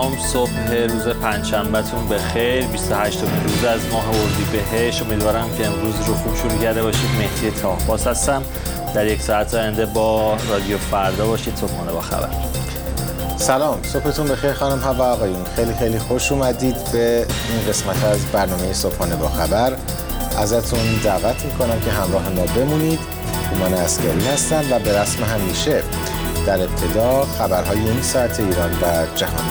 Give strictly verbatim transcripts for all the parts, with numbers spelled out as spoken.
سلام، صبح روز پنجشنبهتون بخیر. بیست و هشتمین روز از ماه اردیبهشت. امیدوارم که امروز رو خوب شروع کرده باشید. مهدی تاهباز هستم. در یک ساعت آینده با رادیو فردا باشید. صبحانه با خبر. سلام، صبحتون بخیر خانم ها و آقایون. خیلی خیلی خوش اومدید به این قسمت از برنامه صبحانه با خبر. ازتون دعوت میکنم که همراه ما بمونید. هومان عسگری هستم و به رسم همیشه در ابتدا خبرهای این ساعت ایران و جهان.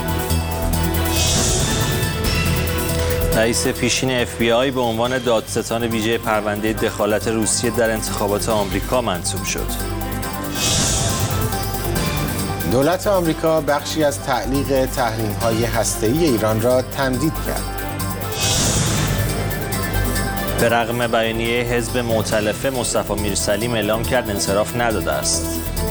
رئیس پیشین اف بی آی به عنوان دادستان ویژه پرونده دخالت روسیه در انتخابات آمریکا منصوب شد. دولت آمریکا بخشی از تعلیق تحریم‌های هسته‌ای ایران را تمدید کرد. به رغم بیانیه حزب مؤتلفه، مصطفی میرسلیم اعلام کرد انصراف نداده است.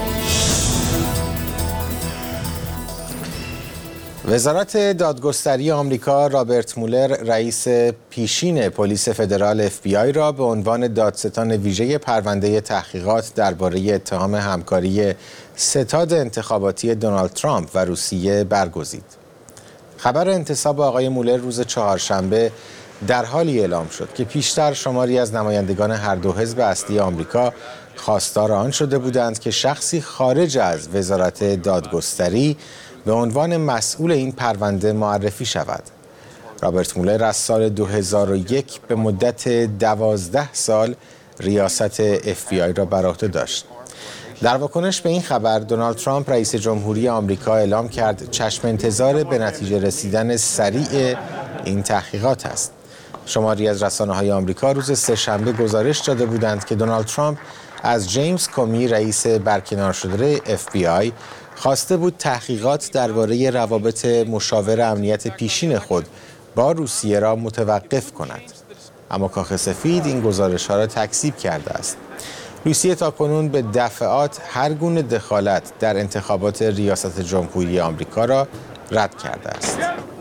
وزارت دادگستری آمریکا رابرت مولر رئیس پیشین پلیس فدرال اف بی آی را به عنوان دادستان ویژه پرونده تحقیقات درباره اتهام همکاری ستاد انتخاباتی دونالد ترامپ و روسیه برگزید. خبر انتصاب آقای مولر روز چهارشنبه در حالی اعلام شد که پیشتر شماری از نمایندگان هر دو حزب اصلی آمریکا خواستار آن شده بودند که شخصی خارج از وزارت دادگستری به عنوان مسئول این پرونده معرفی شود. رابرت مولر از سال دو هزار و یک به مدت دوازده سال ریاست اف بی آی را بر عهده داشت. در واکنش به این خبر، دونالد ترامپ رئیس جمهوری آمریکا اعلام کرد چشم انتظار به نتیجه رسیدن سریع این تحقیقات است. شماری از رسانه‌های آمریکا روز سه‌شنبه گزارش داده بودند که دونالد ترامپ از جیمز کومی رئیس برکنار شده اف بی آی خواسته بود تحقیقات درباره روابط مشاور امنیت پیشین خود با روسیه را متوقف کند. اما کاخ سفید این گزارش‌ها را تکذیب کرده است. روسیه تاکنون به دفعات هر گونه دخالت در انتخابات ریاست جمهوری آمریکا را رد کرده است.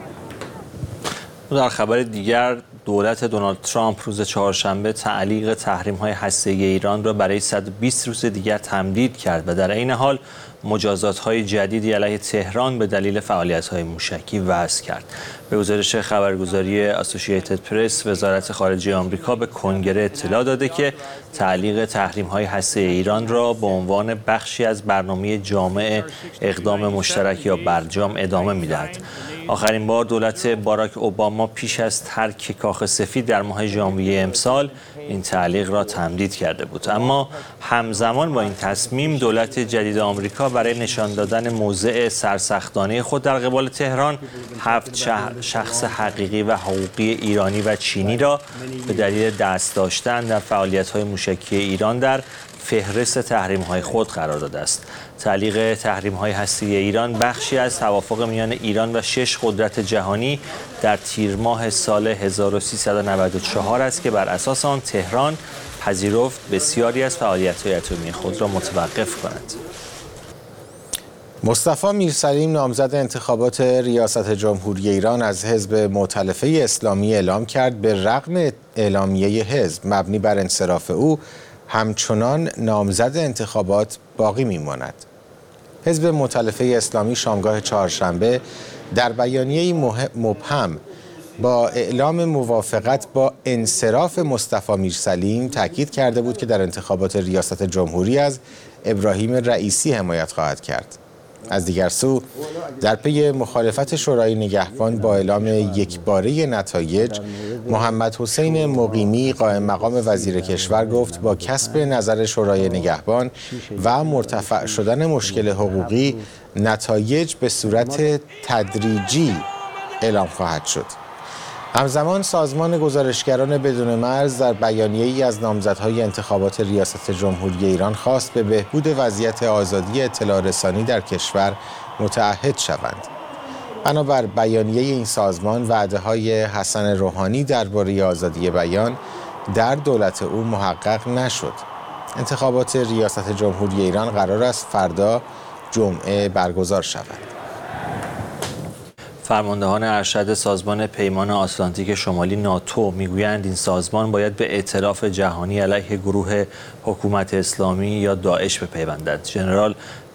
در خبر دیگر، دولت دونالد ترامپ روز چهارشنبه تعلیق تحریم‌های هسته‌ای ایران را برای صد و بیست روز دیگر تمدید کرد و در این حال مجازات‌های جدیدی علیه تهران به دلیل فعالیت‌های موشکی وضع کرد. به گزارش خبرگزاری اسوسییتد پرس، وزارت خارجه آمریکا به کنگره اطلاع داده که تعلیق تحریم‌های هسته‌ای ایران را به عنوان بخشی از برنامه جامع اقدام مشترک یا برجام ادامه می‌دهد. آخرین بار دولت باراک اوباما پیش از ترک کاخ سفید در ماه ژانویه امسال این تعلیق را تمدید کرده بود. اما همزمان با این تصمیم، دولت جدید آمریکا برای نشان دادن موضع سرسختانه خود در قبال تهران، هفت شخص حقیقی و حقوقی ایرانی و چینی را به دلیل دست داشتن در فعالیت‌های موشکی ایران در فهرست تحریم‌های خود قرار داده است. تعلیق تحریم‌های هسته‌ای ایران بخشی از توافق میان ایران و شش قدرت جهانی در تیر ماه سال هزار و سیصد و نود و چهار است که بر اساس آن تهران پذیرفت بسیاری از فعالیت‌های اتمی خود را متوقف کند. مصطفی میرسلیم نامزد انتخابات ریاست جمهوری ایران از حزب مؤتلفه اسلامی اعلام کرد به رغم اعلامیه حزب مبنی بر انصراف او همچنان نامزد انتخابات باقی میماند. حزب مؤتلفه اسلامی شامگاه چهارشنبه در بیانیه‌ای مبهم با اعلام موافقت با انصراف مصطفی میرسلیم تاکید کرده بود که در انتخابات ریاست جمهوری از ابراهیم رئیسی حمایت خواهد کرد. از دیگر سو، در پی مخالفت شورای نگهبان با اعلام یکباره نتایج، محمد حسین مقیمی قائم مقام وزیر کشور گفت با کسب نظر شورای نگهبان و مرتفع شدن مشکل حقوقی، نتایج به صورت تدریجی اعلام خواهد شد. همزمان سازمان گزارشگران بدون مرز در بیانیه‌ای از نامزدهای انتخابات ریاست جمهوری ایران خواست به بهبود وضعیت آزادی اطلاع رسانی در کشور متعهد شوند. بنابر بیانیه این سازمان، وعده‌های حسن روحانی درباره آزادی بیان در دولت او محقق نشد. انتخابات ریاست جمهوری ایران قرار است فردا جمعه برگزار شود. فرماندهان ارشد سازمان پیمان آتلانتیک شمالی ناتو میگویند این سازمان باید به ائتلاف جهانی علیه گروه حکومت اسلامی یا داعش بپیوندد. ژنرال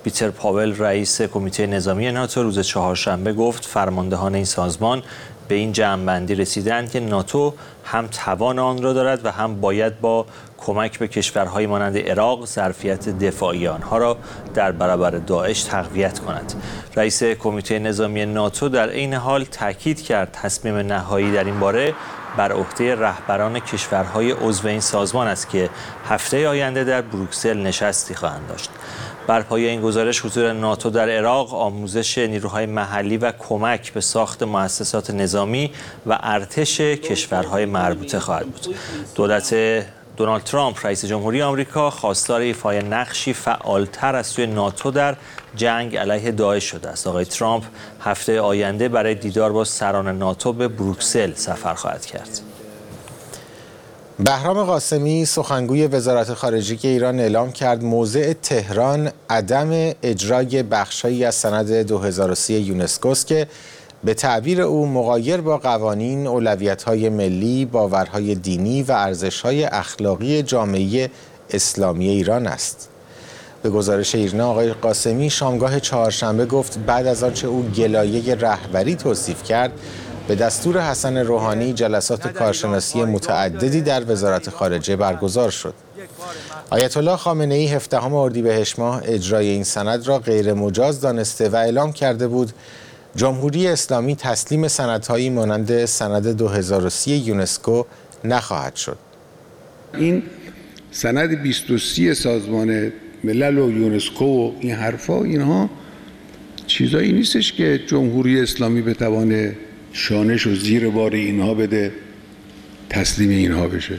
پیتر پاول رئیس کمیته نظامی ناتو روز چهارشنبه گفت فرماندهان این سازمان به این جمع‌بندی رسیدند که ناتو هم توان آن را دارد و هم باید با کمک به کشورهای مانند عراق ظرفیت دفاعی آنها را در برابر داعش تقویت کند. رئیس کمیته نظامی ناتو در عین حال تاکید کرد تصمیم نهایی در این باره بر عهده رهبران کشورهای عضو این سازمان است که هفته آینده در بروکسل نشستی خواهند داشت. بر پایه این گزارش حضور ناتو در عراق، آموزش نیروهای محلی و کمک به ساخت مؤسسات نظامی و ارتش کشورهای مربوطه خواهد بود. دولت دونالد ترامپ رئیس جمهوری آمریکا خواستار ایفای نقشی فعالتر از سوی ناتو در جنگ علیه داعش شده است. آقای ترامپ هفته آینده برای دیدار با سران ناتو به بروکسل سفر خواهد کرد. بهرام قاسمی سخنگوی وزارت خارجه ایران اعلام کرد موضع تهران عدم اجرای بخشایی از سند دو هزار و سه یونسکو است که به تعبیر او مغایر با قوانین، اولویت‌های ملی، باورهای دینی و ارزش‌های اخلاقی جامعه اسلامی ایران است. به گزارش ایرنا آقای قاسمی شامگاه چهارشنبه گفت بعد از آنچه او گلایه رهبری توصیف کرد، به دستور حسن روحانی جلسات کارشناسی متعددی در وزارت خارجه برگزار شد. آیت الله خامنه‌ای هفدهم اردیبهشت ماه اجرای این سند را غیر مجاز دانسته و اعلام کرده بود جمهوری اسلامی تسلیم سندهایی مانند سند دو هزار و سه یونسکو نخواهد شد. این سند بیست و سه سازمان ملل و یونسکو و این حرفا اینها چیزایی نیستش که جمهوری اسلامی بتوانه شانش و زیر بار اینها بده تسلیم اینها بشه.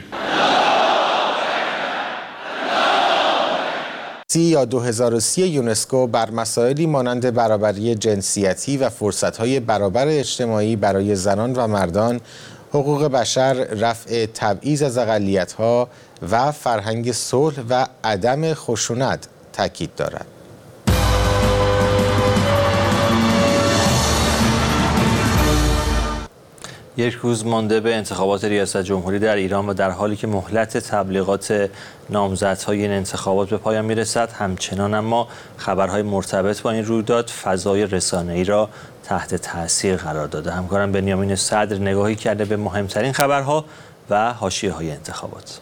یا دو هزار و سه یونسکو بر مسائلی مانند برابری جنسیتی و فرصت‌های برابر اجتماعی برای زنان و مردان، حقوق بشر، رفع تبعیض از اقلیت‌ها و فرهنگ صلح و عدم خشونت تاکید دارد. یک روز مانده به انتخابات ریاست جمهوری در ایران و در حالی که مهلت تبلیغات نامزدهای این انتخابات به پایان میرسد، همچنان اما خبرهای مرتبط با این رویداد فضای رسانه‌ای را تحت تاثیر قرار داده. همکارم بنیامین صدر نگاهی کرده به مهمترین خبرها و حاشیه‌های انتخابات.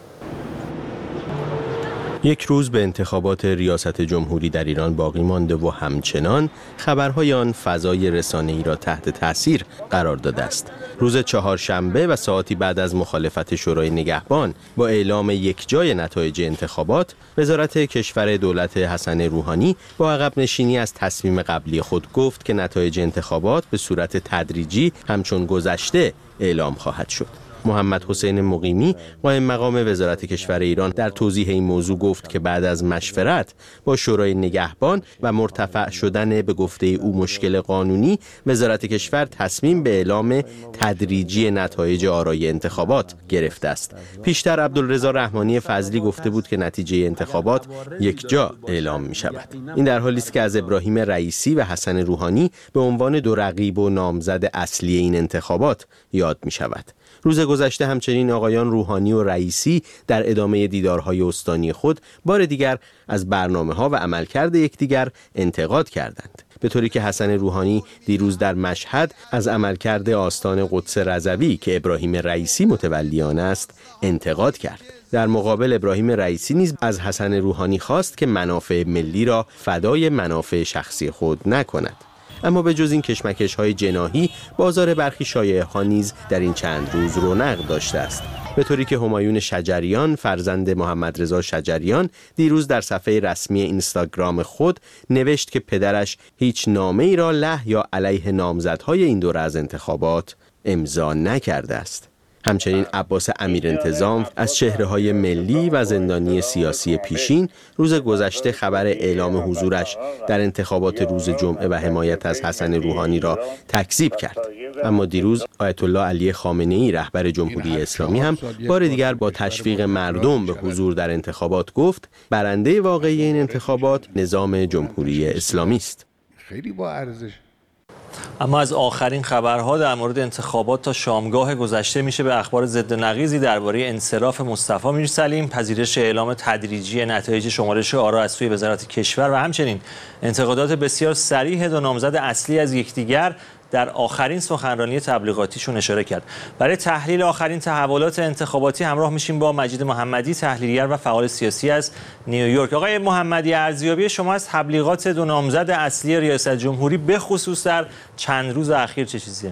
یک روز به انتخابات ریاست جمهوری در ایران باقی مانده و همچنان خبرهای آن فضای رسانه‌ای را تحت تاثیر قرار داده است. روز چهارشنبه و ساعتی بعد از مخالفت شورای نگهبان با اعلام یکجای نتایج انتخابات، وزارت کشور دولت حسن روحانی با عقب نشینی از تصمیم قبلی خود گفت که نتایج انتخابات به صورت تدریجی همچون گذشته اعلام خواهد شد. محمد حسین مقیمی قائم مقام وزارت کشور ایران در توضیح این موضوع گفت که بعد از مشورت با شورای نگهبان و مرتفع شدن به گفته او مشکل قانونی، وزارت کشور تصمیم به اعلام تدریجی نتایج آرای انتخابات گرفته است. پیشتر عبدالرضا رحمانی فضلی گفته بود که نتیجه انتخابات یک جا اعلام می شود. این در حالی است که از ابراهیم رئیسی و حسن روحانی به عنوان دو رقیب و نامزد اصلی این انتخابات یاد می شود. روز گذشته همچنین آقایان روحانی و رئیسی در ادامه دیدارهای استانی خود بار دیگر از برنامه‌ها و عملکرد یکدیگر انتقاد کردند، به طوری که حسن روحانی دیروز در مشهد از عملکرد آستان قدس رضوی که ابراهیم رئیسی متولی آن است انتقاد کرد. در مقابل ابراهیم رئیسی نیز از حسن روحانی خواست که منافع ملی را فدای منافع شخصی خود نکند. اما به جز این کشمکش‌های جناحی، بازار برخی شایعه‌ها نیز در این چند روز رونق داشته است، به طوری که همایون شجریان فرزند محمد رضا شجریان دیروز در صفحه رسمی اینستاگرام خود نوشت که پدرش هیچ نامه‌ای را له یا علیه نامزدهای این دوره از انتخابات امضا نکرده است. همچنین عباس امیرانتظام از چهره‌های ملی و زندانی سیاسی پیشین روز گذشته خبر اعلام حضورش در انتخابات روز جمعه و حمایت از حسن روحانی را تکذیب کرد. اما دیروز آیت الله علی خامنه‌ای رهبر جمهوری اسلامی هم بار دیگر با تشویق مردم به حضور در انتخابات گفت برنده واقعی این انتخابات نظام جمهوری اسلامی است. خیلی با ارزش. اما از آخرین خبرها در مورد انتخابات تا شامگاه گذشته میشه به اخبار ضد و نقیضی درباره انصراف مصطفی میرسلیم، پذیرش اعلام تدریجی نتایج شمارش آرا از سوی وزارت کشور و همچنین انتقادات بسیار صریح دو نامزد اصلی از یکدیگر در آخرین سخنرانی تبلیغاتیشون اشاره کرد. برای تحلیل آخرین تحولات انتخاباتی همراه میشیم با مجید محمدی، تحلیلگر و فعال سیاسی از نیویورک. آقای محمدی، ارزیابی شما از تبلیغات دو نامزد اصلی ریاست جمهوری به خصوص در چند روز اخیر چه چیزیه؟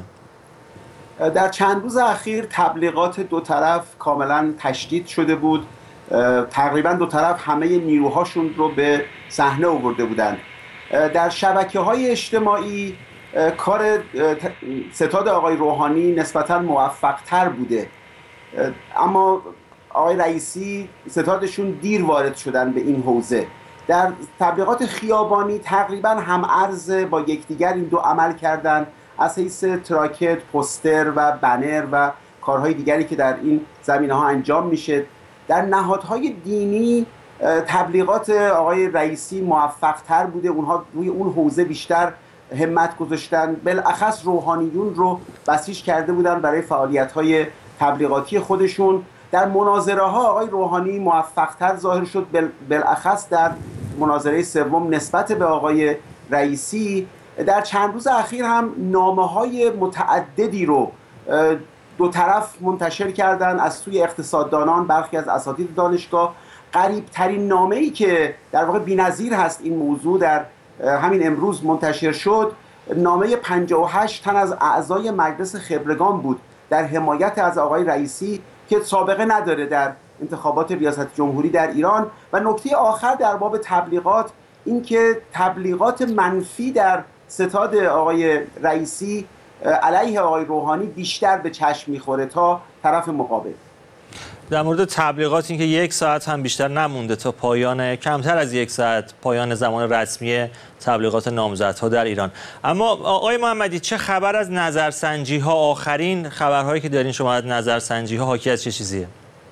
در چند روز اخیر تبلیغات دو طرف کاملا تشدید شده بود. تقریبا دو طرف همه نیروهاشون رو به صحنه آورده بودند. در شبکه‌های اجتماعی کار ستاد آقای روحانی نسبتاً موفق‌تر بوده، اما آقای رئیسی ستادشون دیر وارد شدن به این حوزه. در تبلیغات خیابانی تقریباً هم عرض با یکدیگر این دو عمل کردن، از حیث تراکت، پوستر و بنر و کارهای دیگری که در این زمینه‌ها انجام میشه. در نهادهای دینی تبلیغات آقای رئیسی موفق‌تر بوده، اونها روی اون حوزه بیشتر همت گذاشتن، بالاخص روحانیون رو بسیج کرده بودن برای فعالیت‌های تبلیغاتی خودشون. در مناظره ها آقای روحانی موفق‌تر ظاهر شد، بالاخص در مناظره سوم نسبت به آقای رئیسی. در چند روز اخیر هم نامه‌های متعددی رو دو طرف منتشر کردن از سوی اقتصاددانان، برخی از اساتید دانشگاه. قریب‌ترین نامه‌ای که در واقع بی‌نظیر هست این موضوع در همین امروز منتشر شد، نامه پنجاه و هشت تن از اعضای مجلس خبرگان بود در حمایت از آقای رئیسی که سابقه نداره در انتخابات ریاست جمهوری در ایران. و نکته آخر در باب تبلیغات این که تبلیغات منفی در ستاد آقای رئیسی علیه آقای روحانی بیشتر به چشم میخوره تا طرف مقابل. در مورد تبلیغات این که یک ساعت هم بیشتر نمونده تا پایان، کمتر از یک ساعت پایان زمان رسمی تبلیغات نامزدها در ایران. اما آقای محمدی، چه خبر از نظرسنجی ها؟ آخرین خبرهایی که دارین شما از نظرسنجی ها حاکی از چه چیزیه؟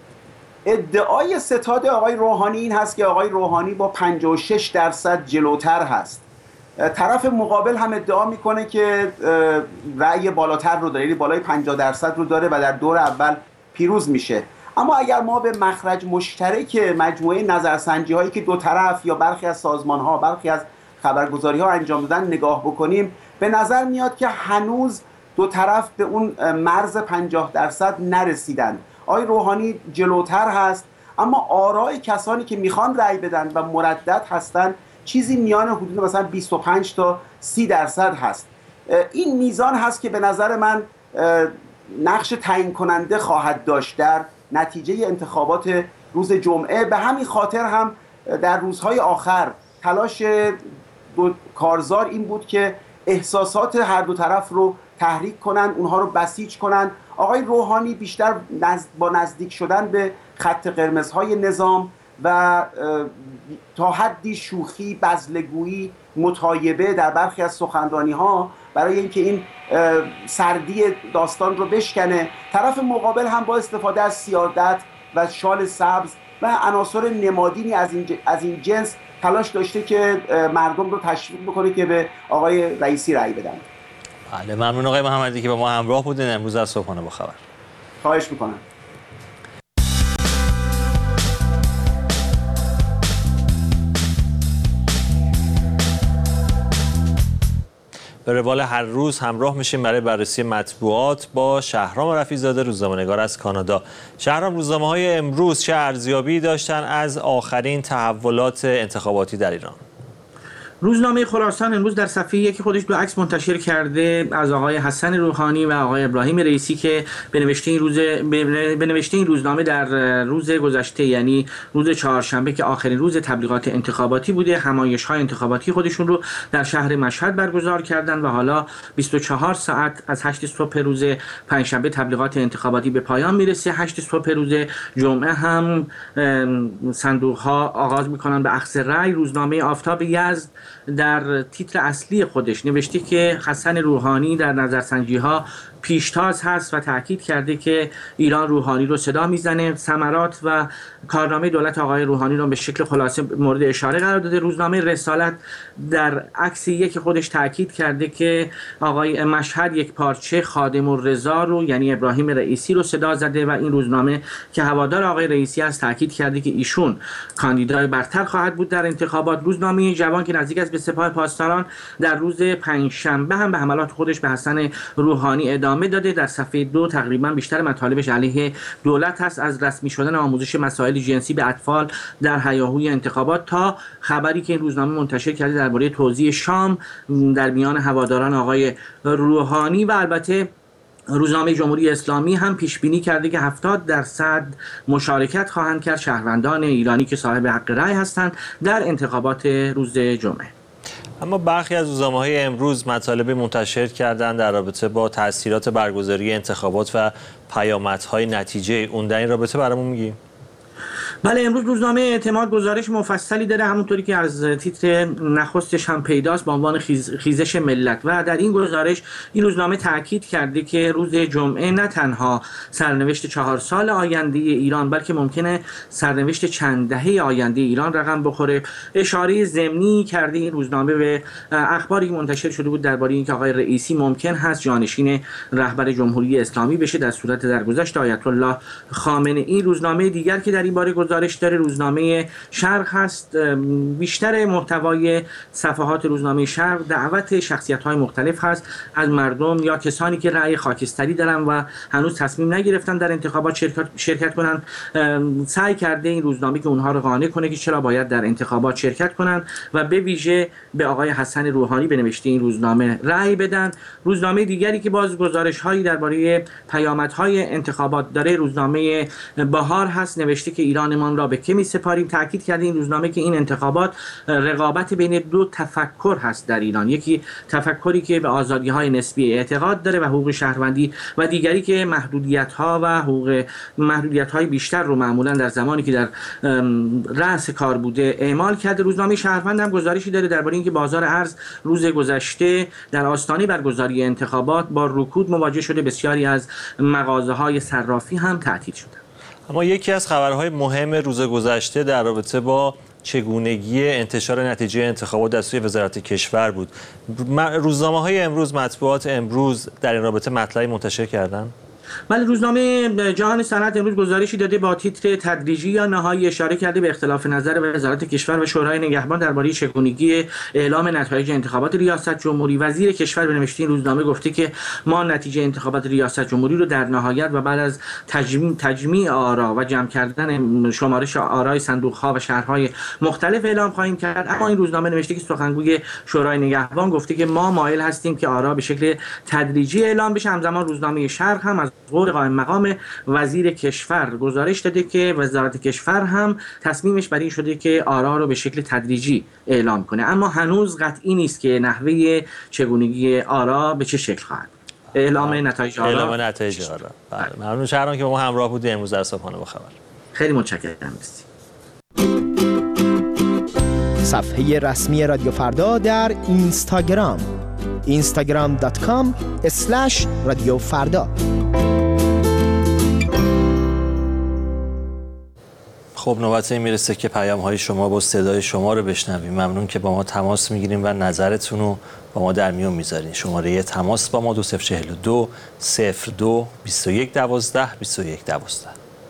ادعای ستاد آقای روحانی این هست که آقای روحانی با پنجاه و شش درصد جلوتر هست. طرف مقابل هم ادعا میکنه که رأی بالاتر رو داره، یعنی بالای پنجاه درصد رو داره و در دور اول پیروز میشه. اما اگر ما به مخرج مشترک مجموعه نظرسنجی هایی که دو طرف یا برخی از سازمان ها، برخی از خبرگزاری ها انجام دادن نگاه بکنیم، به نظر میاد که هنوز دو طرف به اون مرز پنجاه درصد نرسیدن. آقای روحانی جلوتر هست، اما آراء کسانی که میخوان رأی بدن و مردد هستن چیزی میان حدود مثلا بیست و پنج تا سی درصد هست. این میزان هست که به نظر من نقش تعیین کننده خواهد داشت در نتیجه انتخابات روز جمعه. به همین خاطر هم در روزهای آخر تلاش دو کارزار این بود که احساسات هر دو طرف رو تحریک کنن، اونها رو بسیج کنن. آقای روحانی بیشتر نزد با نزدیک شدن به خط قرمزهای نظام و تا حدی شوخی، بزلگویی، متایبه در برخی از سخنرانی‌ها برای اینکه این سردی داستان رو بشکنه. طرف مقابل هم با استفاده از سیادت و شال سبز و عناصر نمادینی از این از این جنس تلاش داشته که مردم رو تشویق بکنه که به آقای رئیسی رأی بدن. بله، ممنون آقای محمدی که با ما همراه بودین امروز از صبحانه با خبر. خواهش میکنم. به روال هر روز همراه میشیم برای بررسی مطبوعات با شهرام رفیع‌زاده، روزنامه‌نگار از کانادا. شهرام، روزنامه‌های امروز چه ارزیابی داشتن از آخرین تحولات انتخاباتی در ایران؟ روزنامه خراسان امروز در صفحه یکی خودش دو عکس منتشر کرده از آقای حسن روحانی و آقای ابراهیم رئیسی که به نوشته این روز به نوشته این روزنامه در روز گذشته، یعنی روز چهارشنبه که آخرین روز تبلیغات انتخاباتی بوده، همایش‌های انتخاباتی خودشون رو در شهر مشهد برگزار کردن و حالا بیست و چهار ساعت از هشت صبح روز پنجشنبه تبلیغات انتخاباتی به پایان میرسه. هشت صبح روز جمعه هم صندوق‌ها آغاز می‌کنن به اخذ رأی. روزنامه آفتاب یزد در تیتر اصلی خودش نوشته که حسن روحانی در نظرسنجی‌ها پیشتاز هست و تاکید کرده که ایران روحانی رو صدا میزنه. ثمرات و کارنامه دولت آقای روحانی رو به شکل خلاصه مورد اشاره قرار داده. روزنامه رسالت در عکس یک خودش تاکید کرده که آقای مشهد یک پارچه خادم الرضا رو یعنی ابراهیم رئیسی رو صدا زده و این روزنامه که هوادار آقای رئیسی است تاکید کرده که ایشون کاندیدای برتر خواهد بود در انتخابات. روزنامه جوان که نزدیک است به سپاه پاسداران در روز پنجشنبه هم به حملات خودش به حسن روحانی ادامه داده. در صفحه دو تقریبا بیشتر مطالبش علیه دولت هست، از رسمی شدن آموزش مسائل جنسی به اطفال در هیاهوی انتخابات تا خبری که این روزنامه منتشر کرده درباره توزیع شام در میان هواداران آقای روحانی. و البته روزنامه جمهوری اسلامی هم پیش بینی کرده که هفتاد درصد مشارکت خواهند کرد شهروندان ایرانی که صاحب حق رأی هستند در انتخابات روز جمعه. اما برخی از روزنامه‌های امروز مطالب منتشر کردند در رابطه با تأثیرات برگزاری انتخابات و پیامدهای نتیجه اون. در این رابطه برامون میگی؟ بله، امروز روزنامه اعتماد گزارش مفصلی داره، همونطوری که از تیتر نخستش هم پیداست، با عنوان خیز، خیزش ملت. و در این گزارش این روزنامه تاکید کرده که روز جمعه نه تنها سرنوشت چهار سال آینده ایران بلکه ممکنه سرنوشت چند دهه آینده ایران رقم بخوره. اشاره ضمنی کرده این روزنامه به اخباری که منتشر شده بود درباره اینکه آقای رئیسی ممکن هست جانشین رهبر جمهوری اسلامی بشه در صورت درگذشت آیت الله خامنه ای. روزنامه دیگر که در این باره گزارش داره روزنامه شرق هست. بیشتر محتوای صفحات روزنامه شرق دعوت شخصیت‌های مختلف هست از مردم یا کسانی که رأی خاکستری دارن و هنوز تصمیم نگرفتن در انتخابات شرکت شرکت کنن. سعی کرده این روزنامه که اونها رو قانع کنه که چرا باید در انتخابات شرکت کنن و به ویژه به آقای حسن روحانی به نوشته این روزنامه رأی بدن. روزنامه دیگری که باز گزارش‌هایی درباره پیامدهای انتخابات داره روزنامه بهار هست. نوشته که ایرانمان را به که می‌سپاریم. تاکید کرده این روزنامه که این انتخابات رقابت بین دو تفکر هست در ایران، یکی تفکری که به آزادی‌های نسبی اعتقاد داره و حقوق شهروندی و دیگری که محدودیت‌ها و حقوق محدودیت‌های بیشتر رو معمولاً در زمانی که در رأس کار بوده اعمال کرده. روزنامه شهروند هم گزارشی داره درباره اینکه بازار ارز روز گذشته در آستانه برگزاری انتخابات با رکود مواجه شده، بسیاری از مغازه‌های صرافی هم تعطیل شده. اما یکی از خبرهای مهم روز گذشته در رابطه با چگونگی انتشار نتیجه انتخابات در سوی وزارت کشور بود. روزنامه‌های امروز، مطبوعات امروز در این رابطه مطلبی منتشر کردن؟ ولی روزنامه جهان صنعت امروز گزارشی داده با تیتر تدریجی یا نهایی اشاره کرده به اختلاف نظر وزارت کشور و شورای نگهبان درباره چگونگی اعلام نتایج انتخابات ریاست جمهوری. وزیر کشور به نوشته این روزنامه گفته که ما نتیجه انتخابات ریاست جمهوری رو در نهایت و بعد از تجمیع تجمیع آرا و جمع کردن شمارش آرای صندوق‌ها و شهرهای مختلف اعلام خواهیم کرد. اما این روزنامه نوشته که سخنگوی شورای نگهبان گفته که ما مایل هستیم که آرا به شکل تدریجی اعلام بشه. همزمان روزنامه شرق هم از قول قائم مقام وزیر کشور گزارش داده که وزارت کشور هم تصمیمش بر این شده که آرا رو به شکل تدریجی اعلام کنه، اما هنوز قطعی نیست که نحوه چگونگی آرا به چه شکل خواهد. اعلام نتایج آرا اعلام نتایج آرا. بله، ممنون شهرام که با ما همراه بودی امروز در صبحانه با خبر. خیلی متشکرم. صفحه رسمی رادیو فردا در اینستاگرام اینستاگرام دات کام اسلش رادیو فردا. خب نوبت این میرسه که پیام های شما با صدای شما رو بشنویم. ممنون که با ما تماس میگیریم و نظرتون رو با ما در میون میذارین. شماره تماس با ما دو صفر چهل و دو صفر دو بیست و یک دوازده بیست و یک دوازده.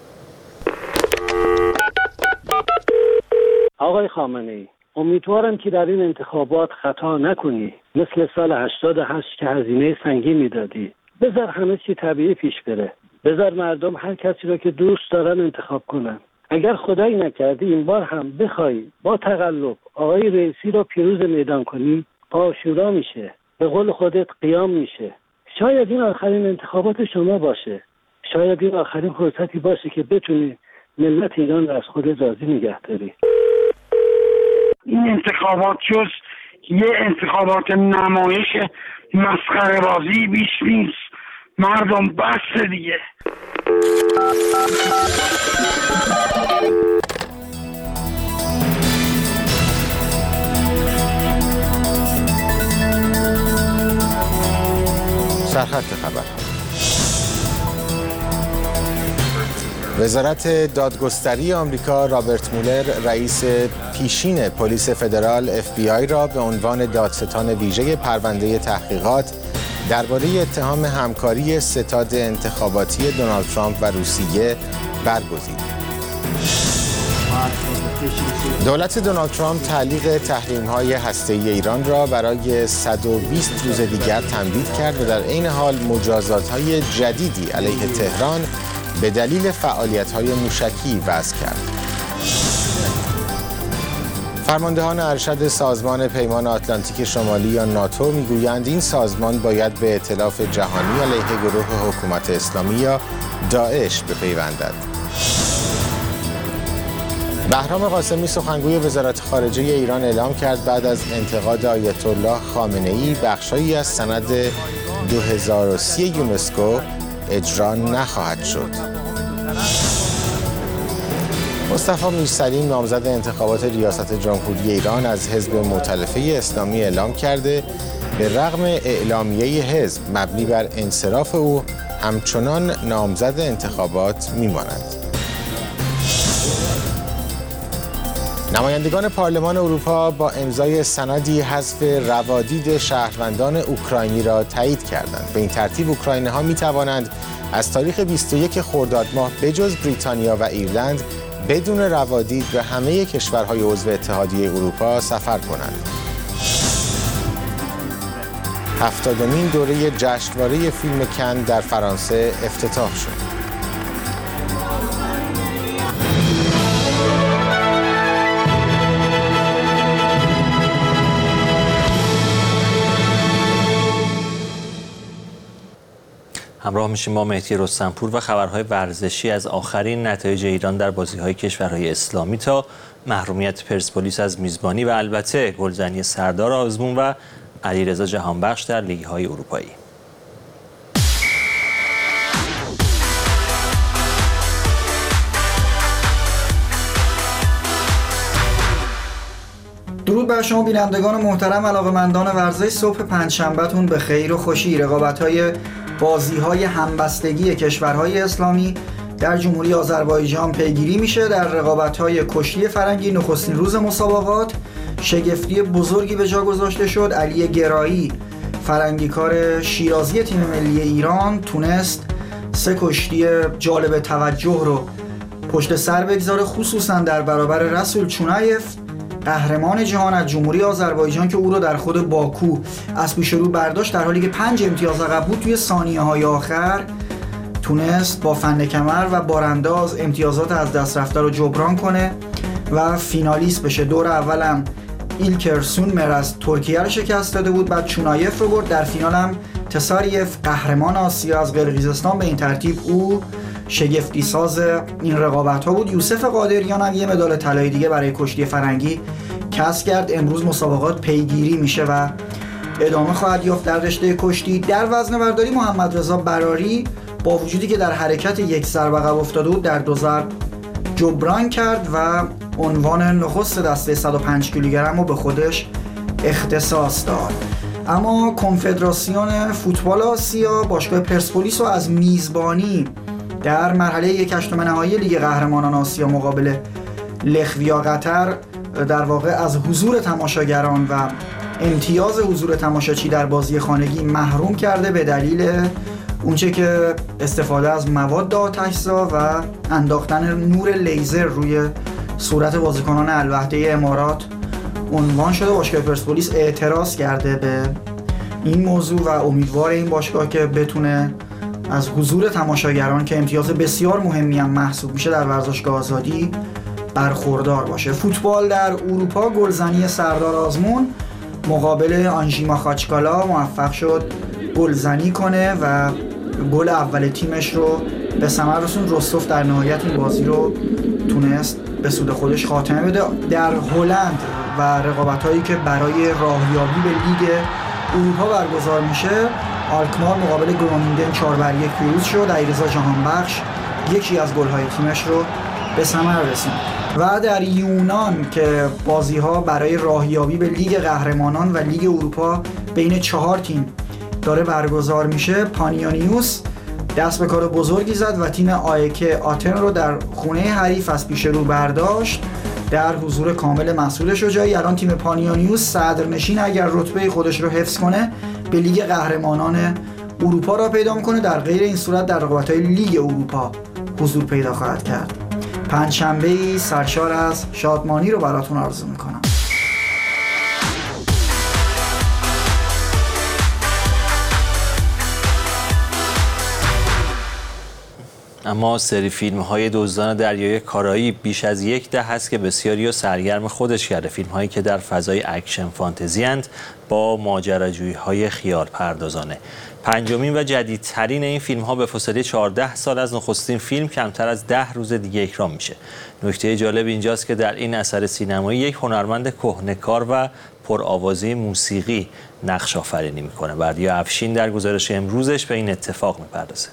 آقای خامنه‌ای، امیدوارم که در این انتخابات خطا نکنی، مثل سال هشتاد و هشت که هزینه سنگین میدادی. بذار همه چی طبیعی پیش بره. بذار مردم هر کسی را که دوست دارن انتخاب کنن. اگر خدایی نکرده این بار هم بخوای با تقلب آقای رئیسی را پیروز میدان کنی، آشورا میشه، به قول خودت قیام میشه. شاید این آخرین انتخابات شما باشه. شاید این آخرین فرصتی باشه که بتونی ملت ایران را از خود راضی نگه داری. این انتخابات جز یه انتخابات نمایش مسخره بازی بیش نیست. مردم بس دیگه. سرخط خبر. وزارت دادگستری آمریکا رابرت مولر رئیس پیشین پلیس فدرال اف بی آی را به عنوان دادستان ویژه پرونده تحقیقات درباره اتهام همکاری ستاد انتخاباتی دونالد ترامپ و روسیه برگزید. دولت دونالد ترامپ تعلیق تحریم‌های هسته‌ای ایران را برای صد و بیست روز دیگر تمدید کرد و در عین حال مجازات‌های جدیدی علیه تهران به دلیل فعالیت‌های موشکی وضع کرد. فرماندهان ارشد سازمان پیمان آتلانتیک شمالی یا ناتو میگویند این سازمان باید به ائتلاف جهانی علیه گروه حکومت اسلامی یا داعش بپیوندد. بهرام قاسمی سخنگوی وزارت خارجه ایران اعلام کرد بعد از انتقاد آیت الله خامنه‌ای بخشایی از سند دو هزار و سی یونسکو اجرا نخواهد شد. مصطفی میرسلیم نامزد انتخابات ریاست جمهوری ایران از حزب مؤتلفه اسلامی اعلام کرده به رغم اعلامیه حزب مبنی بر انصراف او همچنان نامزد انتخابات میماند. نمایندگان پارلمان اروپا با امضای سندی حذف روادید شهروندان اوکراینی را تایید کردند. به این ترتیب اوکراینی‌ها می‌توانند از تاریخ بیست و یک خرداد ماه بجز بریتانیا و ایرلند بدون روادید به همه کشورهای عضو اتحادیه اروپا سفر کنند. هفتادمین دوره جشنواره فیلم کن در فرانسه افتتاح شد. همراه میشیم با مهدی رستمپور و خبرهای ورزشی از آخرین نتایج ایران در بازی‌های کشورهای اسلامی تا محرومیت پرسپولیس از میزبانی و البته گلزنی سردار آزمون و علیرضا جهانبخش در لیگ‌های اروپایی. درود بر شما بینندگان محترم، علاقه‌مندان ورزش. صبح پنجشنبهتون به خیر و خوشی. رقابت‌های بازی‌های همبستگی کشورهای اسلامی در جمهوری آذربایجان پیگیری میشه. در رقابت‌های کشتی فرنگی نخستین روز مسابقات شگفتی بزرگی به جا گذاشته شد. علی گرایی فرنگیکار شیرازی تیم ملی ایران تونست سه کشتی جالب توجه رو پشت سر بگذاره، خصوصا در برابر رسول چونایف قهرمان جهان از جمهوری آذربایجان که او رو در خود باکو از پیش رو برداشت، در حالی که پنج امتیاز عقب بود. توی ثانیه های آخر تونست با فن کمر و بارانداز امتیازات از دست رفته رو جبران کنه و فینالیست بشه. دور اولم ایلکر سونمر از ترکیه رو شکست داده بود، بعد چونایف رو برد. در فینال هم تساریف قهرمان آسیا از قرقیزستان. به این ترتیب او شگفتی ساز این رقابت ها بود. یوسف قادریان هم یه مدال طلایی دیگه برای کشتی فرنگی کسب کرد. امروز مسابقات پیگیری میشه و ادامه خواهد یافت در رشته کشتی. در وزنه‌برداری محمد رضا براری با وجودی که در حرکت یک ضرب عقب افتاده بود در دو ضرب جبران کرد و عنوان نخست دسته صد و پنج کیلوگرم رو به خودش اختصاص داد. اما کنفدراسیون فوتبال آسیا باشگاه پرسپولیس رو از میزبانی در مرحله یک هشتم نهایی لیگ قهرمانان آسیا مقابل لخویا قطر در واقع از حضور تماشاگران و امتیاز حضور تماشاچی در بازی خانگی محروم کرده به دلیل اونچه که استفاده از مواد آتش‌زا و انداختن نور لیزر روی صورت بازیکنان الوحده امارات عنوان شده. باشگاه پرسپولیس اعتراض کرده به این موضوع و امیدوار این باشگاه که بتونه از حضور تماشاگران که امتیاز بسیار مهمی هم محسوب میشه در ورزشگاه آزادی برخوردار باشه. فوتبال در اروپا گلزنی سردار آزمون مقابل آنژی ماخاچکالا موفق شد گلزنی کنه و گل اول تیمش رو به ثمر رسوند. رستوف در نهایت این بازی رو تونست به سود خودش خاتمه بده. در هلند و رقابت‌هایی که برای راهیابی به لیگ اروپا برگزار میشه، آلکمار مقابل گرونینگن چهار بر یک پیروز شد. علیرضا جهانبخش یکی از گل‌های تیمش رو به ثمر رسوند. و در یونان که بازی‌ها برای راهیابی به لیگ قهرمانان و لیگ اروپا بین چهار تیم داره برگزار میشه، پانیونیوس دست به کار بزرگی زد و تیم آیکه آتن رو در خونه حریف از پیش رو برداشت در حضور کامل مسئول شجاعی. الان تیم پانیونیوس صدرنشین اگر رتبه خودش رو حفظ کنه به لیگ قهرمانان اروپا را پیدا میکنه، در غیر این صورت در رقابت‌های لیگ اروپا حضور پیدا خواهد کرد. پنجشنبه‌ای سرشار از شادمانی رو براتون آرزو میکنم. اما سری فیلم‌های دزدان دریای کارائیب بیش از یک دهه است که بسیاری رو سرگرم خودش کرده. فیلم‌هایی که در فضای اکشن فانتزی اند با ماجراجویی‌های خیال پردازانه. پنجمین و جدیدترین این فیلم‌ها به فاصله چهارده سال از نخستین فیلم کمتر از ده روز دیگه اکرام میشه. نکته جالب اینجاست که در این اثر سینمایی یک هنرمند کهنه‌کار و پرآوازه موسیقی نقش آفرینی میکنه. بردیا افشین در گزارش امروزش به این اتفاق میپردازه.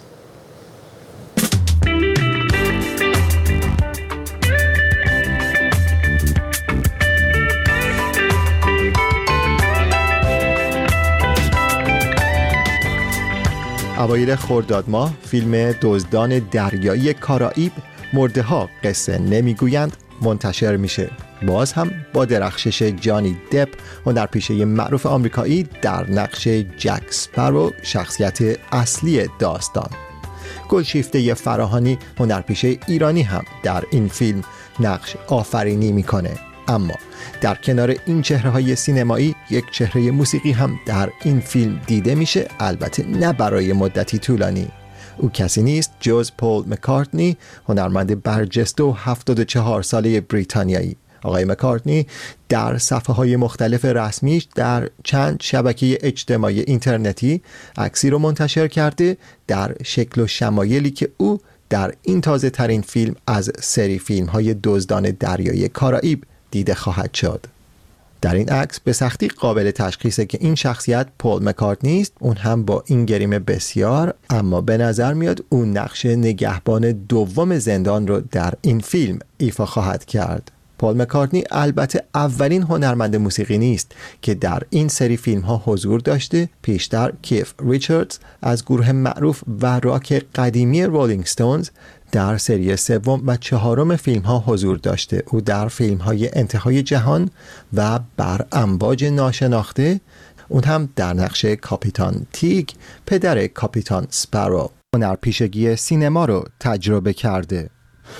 اوایل خرداد ماه فیلم دزدان دریایی کارائیب مرده‌ها قصه نمیگویند منتشر میشه. باز هم با درخشش جانی دپ، هنرپیشه معروف آمریکایی در نقش جک اسپرو، شخصیت اصلی داستان. گلشیفته فراهانی، هنرپیشه ایرانی هم در این فیلم نقش آفرینی میکنه. اما در کنار این چهره‌های سینمایی یک چهره موسیقی هم در این فیلم دیده میشه، البته نه برای مدتی طولانی. او کسی نیست جز پول مکارتنی، هنرمند برجسته و هفتاد و چهار ساله بریتانیایی. آقای مکارتنی در صفحه‌های مختلف رسمیش در چند شبکه اجتماعی اینترنتی عکسی رو منتشر کرده در شکل و شمایلی که او در این تازه ترین فیلم از سری فیلم‌های دزدان دریایی کارائیب دیده خواهد شد. در این عکس به سختی قابل تشخیصه که این شخصیت پول مکارتنی است، اون هم با این گریم بسیار، اما به نظر میاد اون نقش نگهبان دوم زندان رو در این فیلم ایفا خواهد کرد. پول مکارتنی البته اولین هنرمند موسیقی نیست که در این سری فیلم ها حضور داشته. پیشتر کیف ریچاردز از گروه معروف و راک قدیمی رولینگ ستونز در سری سوم و چهارم فیلم ها حضور داشته. او در فیلم های انتهای جهان و بر امواج ناشناخته، اون هم در نقش کاپیتان تیگ، پدر کاپیتان سپارو، هنرپیشگی سینما رو تجربه کرده.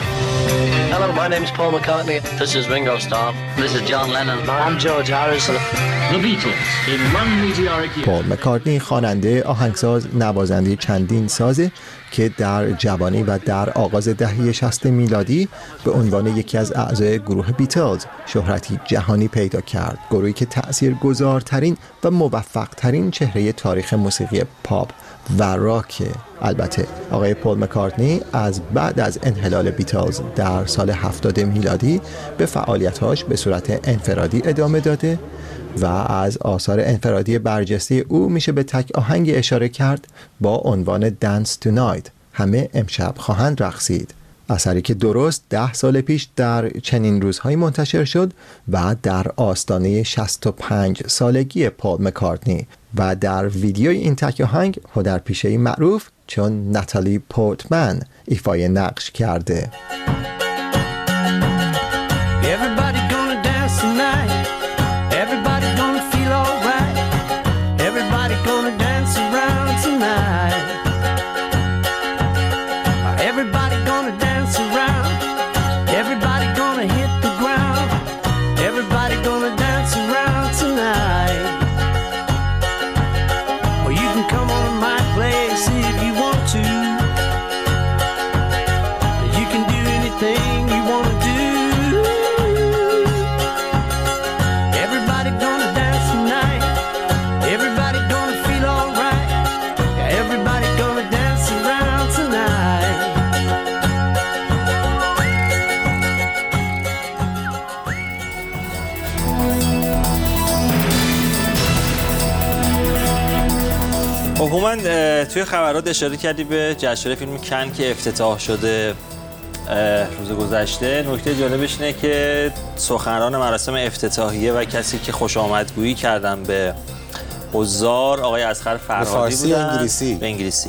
Hello, my name is Paul McCartney. This is Ringo Starr. This is John Lennon. I'm George Harrison. The Beatles in one meteoric year. پول مکارتنی خواننده، آهنگساز، نوازنده چندین سازه که در جوانی و در آغاز دهه شصت میلادی به عنوان یکی از اعضای گروه بیتلز شهرتی جهانی پیدا کرد. گروهی که تأثیرگذارترین و موفقترین چهره تاریخ موسیقی پاپ و راک. البته آقای پول مکارتنی از بعد از انحلال بیتلز در سال هفتاد میلادی به فعالیت‌هاش به صورت انفرادی ادامه داده و از آثار انفرادی برجسته او میشه به تک آهنگ اشاره کرد با عنوان دنس تونایت، همه امشب خواهند رقصید. اثری که درست ده سال پیش در چنین روزهایی منتشر شد و در آستانه شصت و پنج سالگی پول مکارتنی و در ویدیوی این تک آهنگ هنرپیشه‌ای معروف چون ناتالی پورتمن ایفای نقش کرده. هومن توی خبرات اشاره کردی به جشنواره فیلم کن که افتتاح شده روز گذشته. نکته جالبش اینه که سخنران مراسم افتتاحیه و کسی که خوش آمدگویی کردن به حضار آقای اصغر فرهادی بودن. انگلیسی. به انگلیسی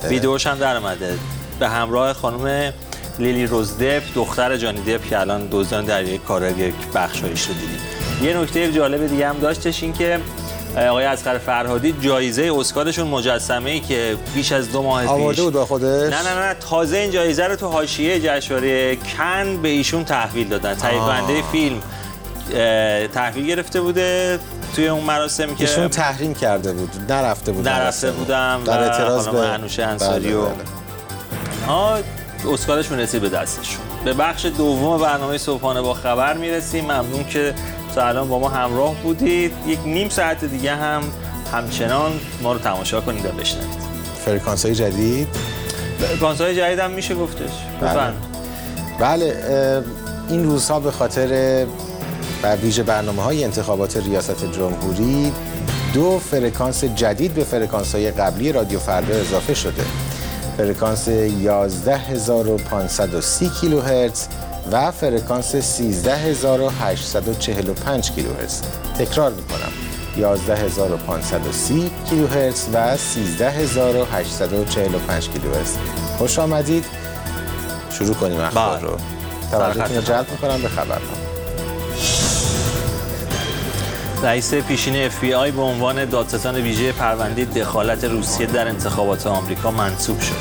ویدیوش هم در اومده به همراه خانم لیلی روز دپ، دختر جانی دپ که الان دزدان دریایی کارا یک بخشایش رو دیدیم. یه نکته جالب دیگه هم داشتش این که آقای اصغر فرهادی جایزه اسکارشون مجسمه‌ای که بیش از دو ماه پیش آورده بود با خودش. نه نه نه تازه این جایزه رو تو حاشیه جشنواره کن به ایشون تحویل دادن. تهیه کننده فیلم تحویل گرفته بوده توی اون مراسم که ایشون تحریم کرده بود، نرفته بود. نرفته بودم در اعتراض به انوشه انصاری و ها اسکارشون رسید به دستشون. به بخش دوم برنامه صبحانه با خبر میرسیم. ممنون که تا الان با ما همراه بودید. یک نیم ساعت دیگه هم همچنان ما رو تماشا کنید و بشنوید. فرکانس‌های جدید فرکانس‌های جدید هم میشه گفتش. بله. بله این روزها به خاطر بر ویژه برنامه‌های انتخابات ریاست جمهوری دو فرکانس جدید به فرکانس‌های قبلی رادیو فردا اضافه شده. فرکانس یازده هزار و پانصد و سی کیلوهرتز و فرکانس سیزده هزار و هشتصد و چهل و پنج کیلوهرتز. تکرار میکنم یازده هزار و پانصد و سی کیلوهرتز و سیزده هزار و هشتصد و چهل و پنج کیلوهرتز. خوش آمدید. شروع کنیم اخبار رو. توجهتون رو جلب میکنم به خبرها. رئیس پیشین اف بی آی به عنوان دادستان ویژه پرونده دخالت روسیه در انتخابات آمریکا منصوب شد.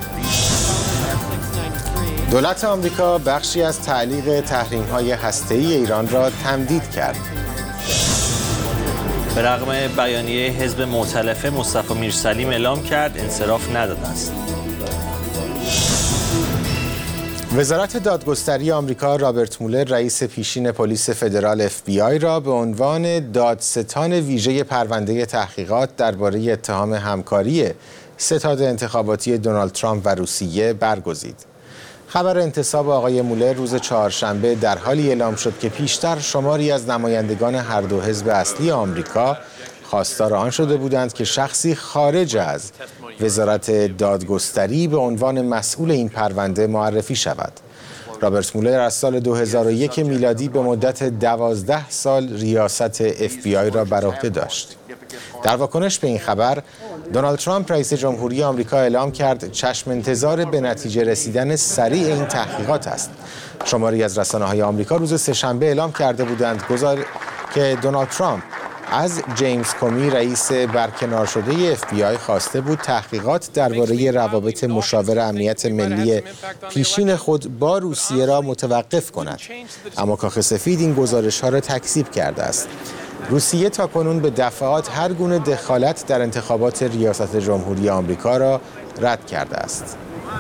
دولت آمریکا بخشی از تعلیق تحریم‌های هسته‌ای ایران را تمدید کرد. به رغم بیانیه حزب مؤتلفه مصطفی میرسلیم اعلام کرد انصراف نداده است. وزارت دادگستری آمریکا رابرت مولر رئیس پیشین پلیس فدرال اف بی آی را به عنوان دادستان ویژه پرونده تحقیقات درباره اتهام همکاری ستاد انتخاباتی دونالد ترامپ و روسیه برگزید. خبر انتصاب آقای مولر روز چهارشنبه در حالی اعلام شد که پیشتر شماری از نمایندگان هر دو حزب اصلی آمریکا خواستار آن شده بودند که شخصی خارج از وزارت دادگستری به عنوان مسئول این پرونده معرفی شود. رابرت مولر از سال دو هزار و یک میلادی به مدت دوازده سال ریاست اف بی آی را بر عهده داشت. در واکنش به این خبر، دونالد ترامپ رئیس جمهوری آمریکا اعلام کرد چشم انتظار به نتیجه رسیدن سریع این تحقیقات است. شماری از رسانه‌های آمریکا روز سه‌شنبه اعلام کرده بودند گزار... که دونالد ترامپ از جیمز کومی رئیس برکنار شده اف بی آی خواسته بود تحقیقات درباره روابط مشاور امنیت ملی پیشین خود با روسیه را متوقف کند. اما کاخ سفید این گزارش‌ها را تکذیب کرده است. روسیه تاکنون به دفعات هر گونه دخالت در انتخابات ریاست جمهوری آمریکا را رد کرده است.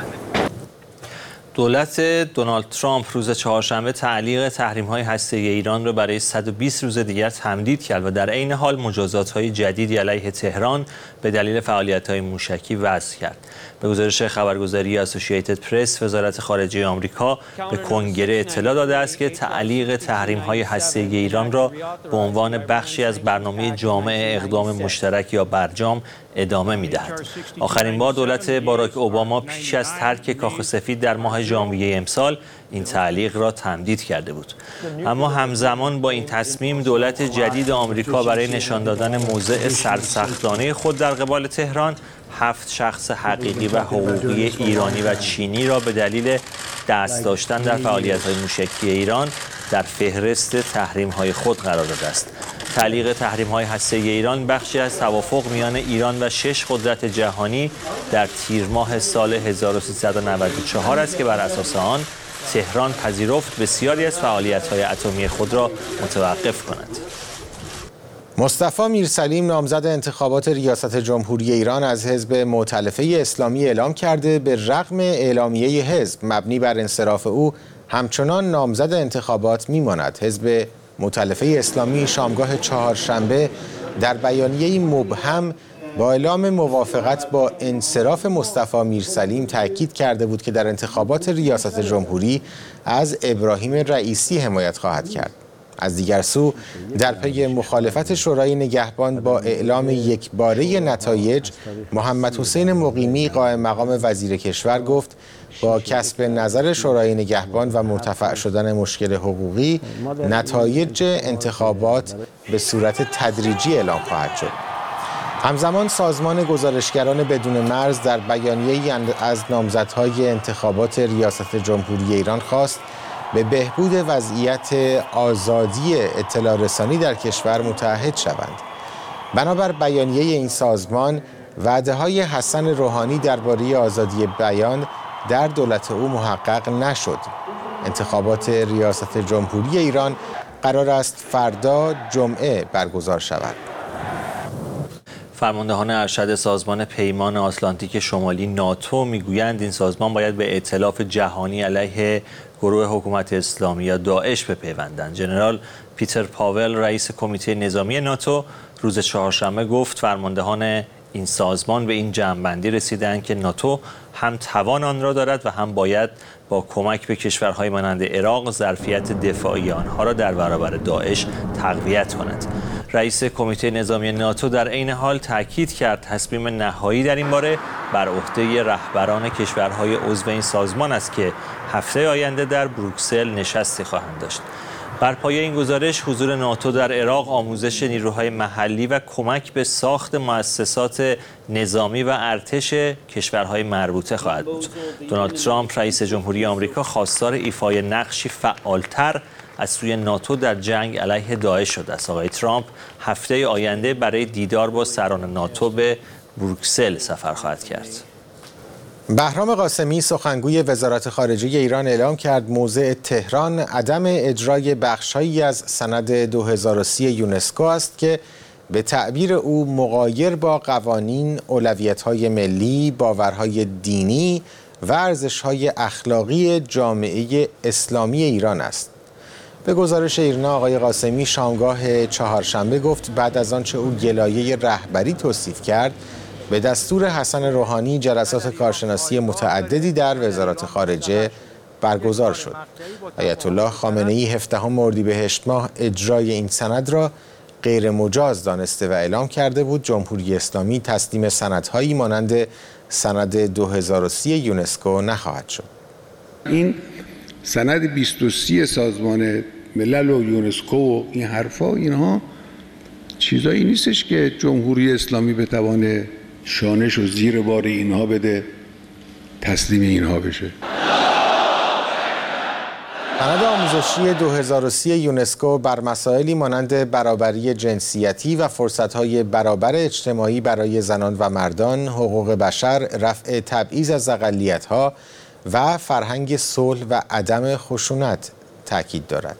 دولت دونالد ترامپ روز چهارشنبه تعلیق تحریم‌های هسته‌ای ایران را برای صد و بیست روز دیگر تمدید کرد و در عین حال مجازات‌های جدیدی علیه تهران به دلیل فعالیت‌های موشکی وضع کرد. به گزارش خبرگزاری اسوسییتد پرس، وزارت خارجه آمریکا به کنگره اطلاع داده است که تعلیق تحریم‌های هسته‌ای ایران را به عنوان بخشی از برنامه جامع اقدام مشترک یا برجام ادامه می‌دهد. آخرین بار دولت باراک اوباما پیش از ترک کاخ سفید در ماه ژانویه امسال این تعلیق را تمدید کرده بود. اما همزمان با این تصمیم دولت جدید آمریکا برای نشان دادن موضع سرسختانه خود در قبال تهران هفت شخص حقیقی و حقوقی ایرانی و چینی را به دلیل دست داشتن در فعالیت‌های موشکی ایران در فهرست تحریم‌های خود قرار داده است. تعلیق تحریم‌های هسته‌ای ایران بخشی از توافق میان ایران و شش قدرت جهانی در تیر ماه سال هزار و سیصد و نود و چهار است که بر اساس آن تهران پذیرفت بسیاری از فعالیت‌های اتمی خود را متوقف کند. مصطفی میرسلیم نامزد انتخابات ریاست جمهوری ایران از حزب مؤتلفه اسلامی اعلام کرده به رغم اعلامیه حزب مبنی بر انصراف او همچنان نامزد انتخابات میماند. حزب مؤتلفه اسلامی شامگاه چهارشنبه در بیانیه‌ای مبهم با اعلام موافقت با انصراف مصطفی میرسلیم تاکید کرده بود که در انتخابات ریاست جمهوری از ابراهیم رئیسی حمایت خواهد کرد. از دیگر سو در پی مخالفت شورای نگهبان با اعلام یکباره نتایج، محمد حسین مقیمی قائم مقام وزیر کشور گفت با کسب نظر شورای نگهبان و مرتفع شدن مشکل حقوقی نتایج انتخابات به صورت تدریجی اعلام خواهد شد. همزمان سازمان گزارشگران بدون مرز در بیانیه‌ای از نامزدهای انتخابات ریاست جمهوری ایران خواست به بهبود وضعیت آزادی اطلاع رسانی در کشور متعهد شوند. بنابر بیانیه این سازمان، وعده‌های حسن روحانی درباره آزادی بیان در دولت او محقق نشد. انتخابات ریاست جمهوری ایران قرار است فردا جمعه برگزار شود. فرماندهان ارشد سازمان پیمان آتلانتیک شمالی ناتو میگویند این سازمان باید به ائتلاف جهانی علیه گروه حکومت اسلامی یا داعش بپیوندند. ژنرال پیتر پاول رئیس کمیته نظامی ناتو روز چهارشنبه گفت فرماندهان این سازمان به این جمع‌بندی رسیدند که ناتو هم توان آن را دارد و هم باید با کمک به کشورهای مانند عراق ظرفیت دفاعی آنها را در برابر داعش تقویت کند. رئیس کمیته نظامی ناتو در عین حال تاکید کرد تصمیم نهایی در این باره بر عهده رهبران کشورهای عضو این سازمان است که هفته آینده در بروکسل نشستی خواهند داشت. بر پایه این گزارش حضور ناتو در عراق، آموزش نیروهای محلی و کمک به ساخت مؤسسات نظامی و ارتش کشورهای مربوطه خواهد بود. دونالد ترامپ رئیس جمهوری آمریکا خواستار ایفای نقشی فعالتر از سوی ناتو در جنگ علیه داعش شده است. آقای ترامپ هفته آینده برای دیدار با سران ناتو به بروکسل سفر خواهد کرد. بهرام قاسمی سخنگوی وزارت خارجه ایران اعلام کرد موضع تهران عدم اجرای بخش‌هایی از سند دو هزار و سی یونسکو است که به تعبیر او مغایر با قوانین، اولویت‌های ملی، باورهای دینی و ارزش‌های اخلاقی جامعه اسلامی ایران است. به گزارش ایرنا آقای قاسمی شامگاه چهارشنبه گفت بعد از آنچه او گلایه رهبری توصیف کرد، به دستور حسن روحانی جلسات کارشناسی متعددی در وزارت خارجه برگزار شد. آیت الله خامنه‌ای هفدهم اردیبهشت ماه اجرای این سند را غیر مجاز دانسته و اعلام کرده بود. جمهوری اسلامی تسلیم سندهایی مانند سند دو هزار و سی یونسکو نخواهد شد. این سند بیست و سی سازمان ملل و یونسکو و این حرفا، اینها چیزایی نیستش که جمهوری اسلامی بتوانه شانش و زیر بار اینها بده، تسلیم اینها بشه. سند آموزشی دو هزار و سی یونسکو بر مسائلی مانند برابری جنسیتی و فرصت‌های برابر اجتماعی برای زنان و مردان، حقوق بشر، رفع تبعیض از اقلیت‌ها و فرهنگ صلح و عدم خشونت تاکید دارد.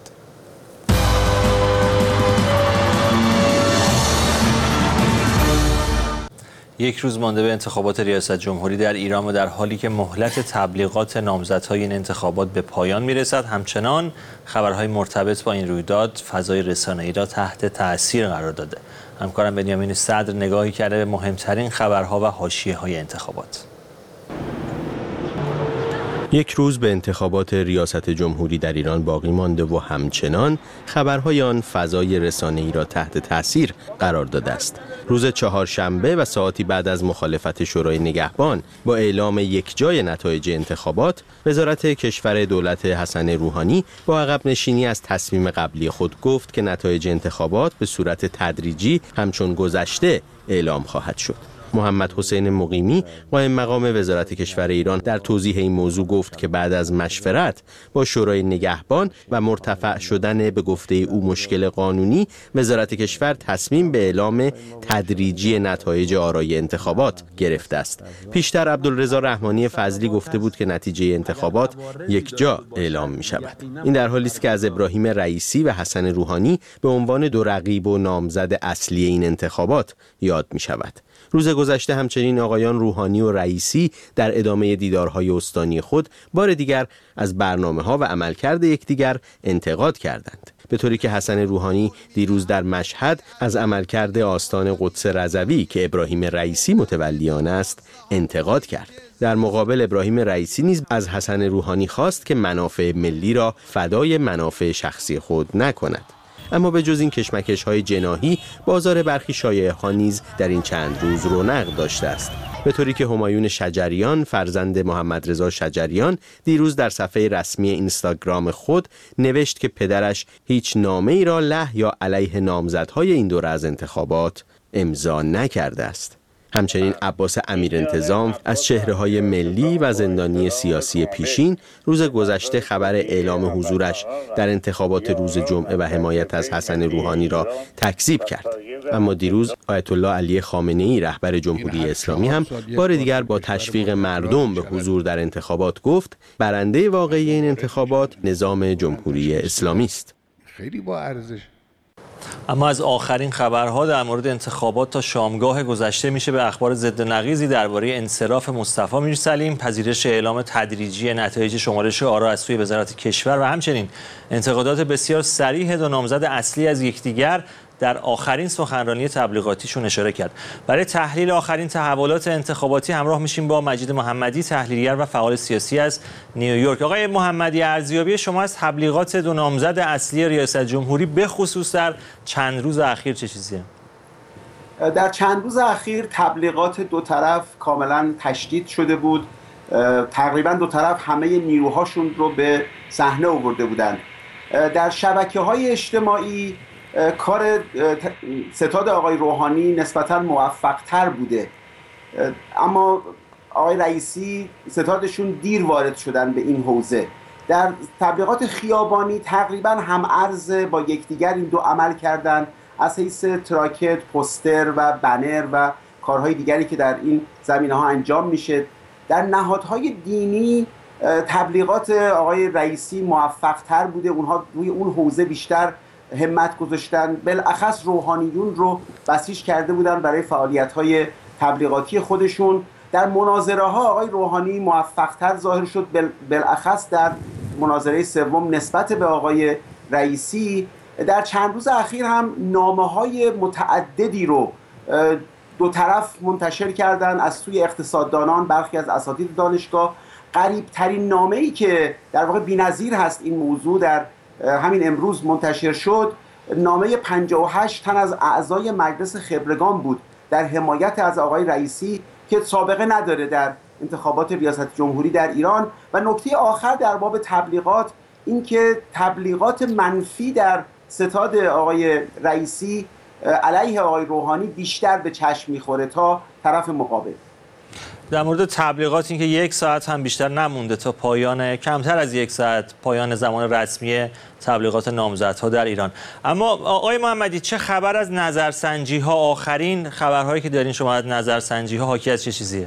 یک روز مانده به انتخابات ریاست جمهوری در ایران و در حالی که مهلت تبلیغات نامزدهای این انتخابات به پایان میرسد، همچنان خبرهای مرتبط با این رویداد فضای رسانه‌ای را تحت تأثیر قرار داده. همکارم بنیامین صدر نگاهی کرده به مهمترین خبرها و حاشیه‌های انتخابات. یک روز به انتخابات ریاست جمهوری در ایران باقی مانده و همچنان خبرهای آن فضای رسانه‌ای را تحت تأثیر قرار داده است. روز چهارشنبه و ساعتی بعد از مخالفت شورای نگهبان با اعلام یکجای نتایج انتخابات، وزارت کشور دولت حسن روحانی با عقب نشینی از تصمیم قبلی خود گفت که نتایج انتخابات به صورت تدریجی همچون گذشته اعلام خواهد شد. محمد حسین مقیمی قائم مقام وزارت کشور ایران در توضیح این موضوع گفت که بعد از مشورت با شورای نگهبان و مرتفع شدن به گفته او مشکل قانونی، وزارت کشور تصمیم به اعلام تدریجی نتایج آرای انتخابات گرفته است. پیشتر عبدالرضا رحمانی فضلی گفته بود که نتیجه انتخابات یک جا اعلام می شود. این در حالی است که از ابراهیم رئیسی و حسن روحانی به عنوان دو رقیب و نامزد اصلی این انتخابات یاد می شود. روز گذشته همچنین آقایان روحانی و رئیسی در ادامه دیدارهای استانی خود بار دیگر از برنامه‌ها و عملکرد یکدیگر انتقاد کردند، به طوری که حسن روحانی دیروز در مشهد از عملکرد آستان قدس رضوی که ابراهیم رئیسی متولی آن است انتقاد کرد. در مقابل ابراهیم رئیسی نیز از حسن روحانی خواست که منافع ملی را فدای منافع شخصی خود نکند. اما به جز این کشمکش‌های جناحی، بازار برخی شایعه‌ها نیز در این چند روز رونق داشته است، به طوری که همایون شجریان فرزند محمد رضا شجریان دیروز در صفحه رسمی اینستاگرام خود نوشت که پدرش هیچ نامه‌ای را له یا علیه نامزدهای این دوره از انتخابات امضا نکرده است. همچنین عباس امیرانتظام از چهره‌های ملی و زندانی سیاسی پیشین روز گذشته خبر اعلام حضورش در انتخابات روز جمعه و حمایت از حسن روحانی را تکذیب کرد. اما دیروز آیت الله علی خامنه‌ای رهبر جمهوری اسلامی هم بار دیگر با تشویق مردم به حضور در انتخابات گفت برنده واقعی این انتخابات نظام جمهوری اسلامی است. خیلی با ارزش. اما از آخرین خبرها در مورد انتخابات تا شامگاه گذشته میشه به اخبار ضد و نقیضی درباره انصراف مصطفی میرسلیم، پذیرش اعلام تدریجی نتایج شمارش آرا از سوی وزارت کشور و همچنین انتقادات بسیار صریح دو نامزد اصلی از یکدیگر در آخرین سخنرانی تبلیغاتیشون اشاره کرد. برای تحلیل آخرین تحولات انتخاباتی همراه میشیم با مجید محمدی، تحلیلگر و فعال سیاسی از نیویورک. آقای محمدی، ارزیابی شما از تبلیغات دو نامزد اصلی ریاست جمهوری به خصوص در چند روز اخیر چه چیزیه؟ در چند روز اخیر تبلیغات دو طرف کاملا تشدید شده بود. تقریبا دو طرف همه نیروهاشون رو به صحنه آورده بودند. در شبکه‌های اجتماعی کار ستاد آقای روحانی نسبتاً موفق‌تر بوده، اما آقای رئیسی ستادشون دیر وارد شدن به این حوزه. در تبلیغات خیابانی تقریباً هم عرض با یکدیگر این دو عمل کردن، از حیث تراکت، پوستر و بنر و کارهای دیگری که در این زمینه‌ها انجام میشه. در نهادهای دینی تبلیغات آقای رئیسی موفق‌تر بوده، اونها روی اون حوزه بیشتر همت گذاشتن، بالاخص روحانیون رو بسیج کرده بودن برای فعالیت‌های تبلیغاتی خودشون. در مناظره ها آقای روحانی موفق‌تر ظاهر شد، بالاخص در مناظره سوم نسبت به آقای رئیسی. در چند روز اخیر هم نامه‌های متعددی رو دو طرف منتشر کردن از سوی اقتصاددانان، برخی از اساتید دانشگاه. قریب‌ترین نامه‌ای که در واقع بی‌نظیر هست این موضوع در همین امروز منتشر شد، نامه پنجاه و هشت تن از اعضای مجلس خبرگان بود در حمایت از آقای رئیسی که سابقه نداره در انتخابات ریاست جمهوری در ایران. و نکته آخر در باب تبلیغات این که تبلیغات منفی در ستاد آقای رئیسی علیه آقای روحانی بیشتر به چشم میخوره تا طرف مقابل. در مورد تبلیغات این که یک ساعت هم بیشتر نمونده تا پایان، کمتر از یک ساعت پایان زمان رسمی تبلیغات نامزدها در ایران. اما آقای محمدی، چه خبر از نظرسنجی ها؟ آخرین خبرهایی که دارین شما از نظرسنجی ها حاکی از چه چیزیه؟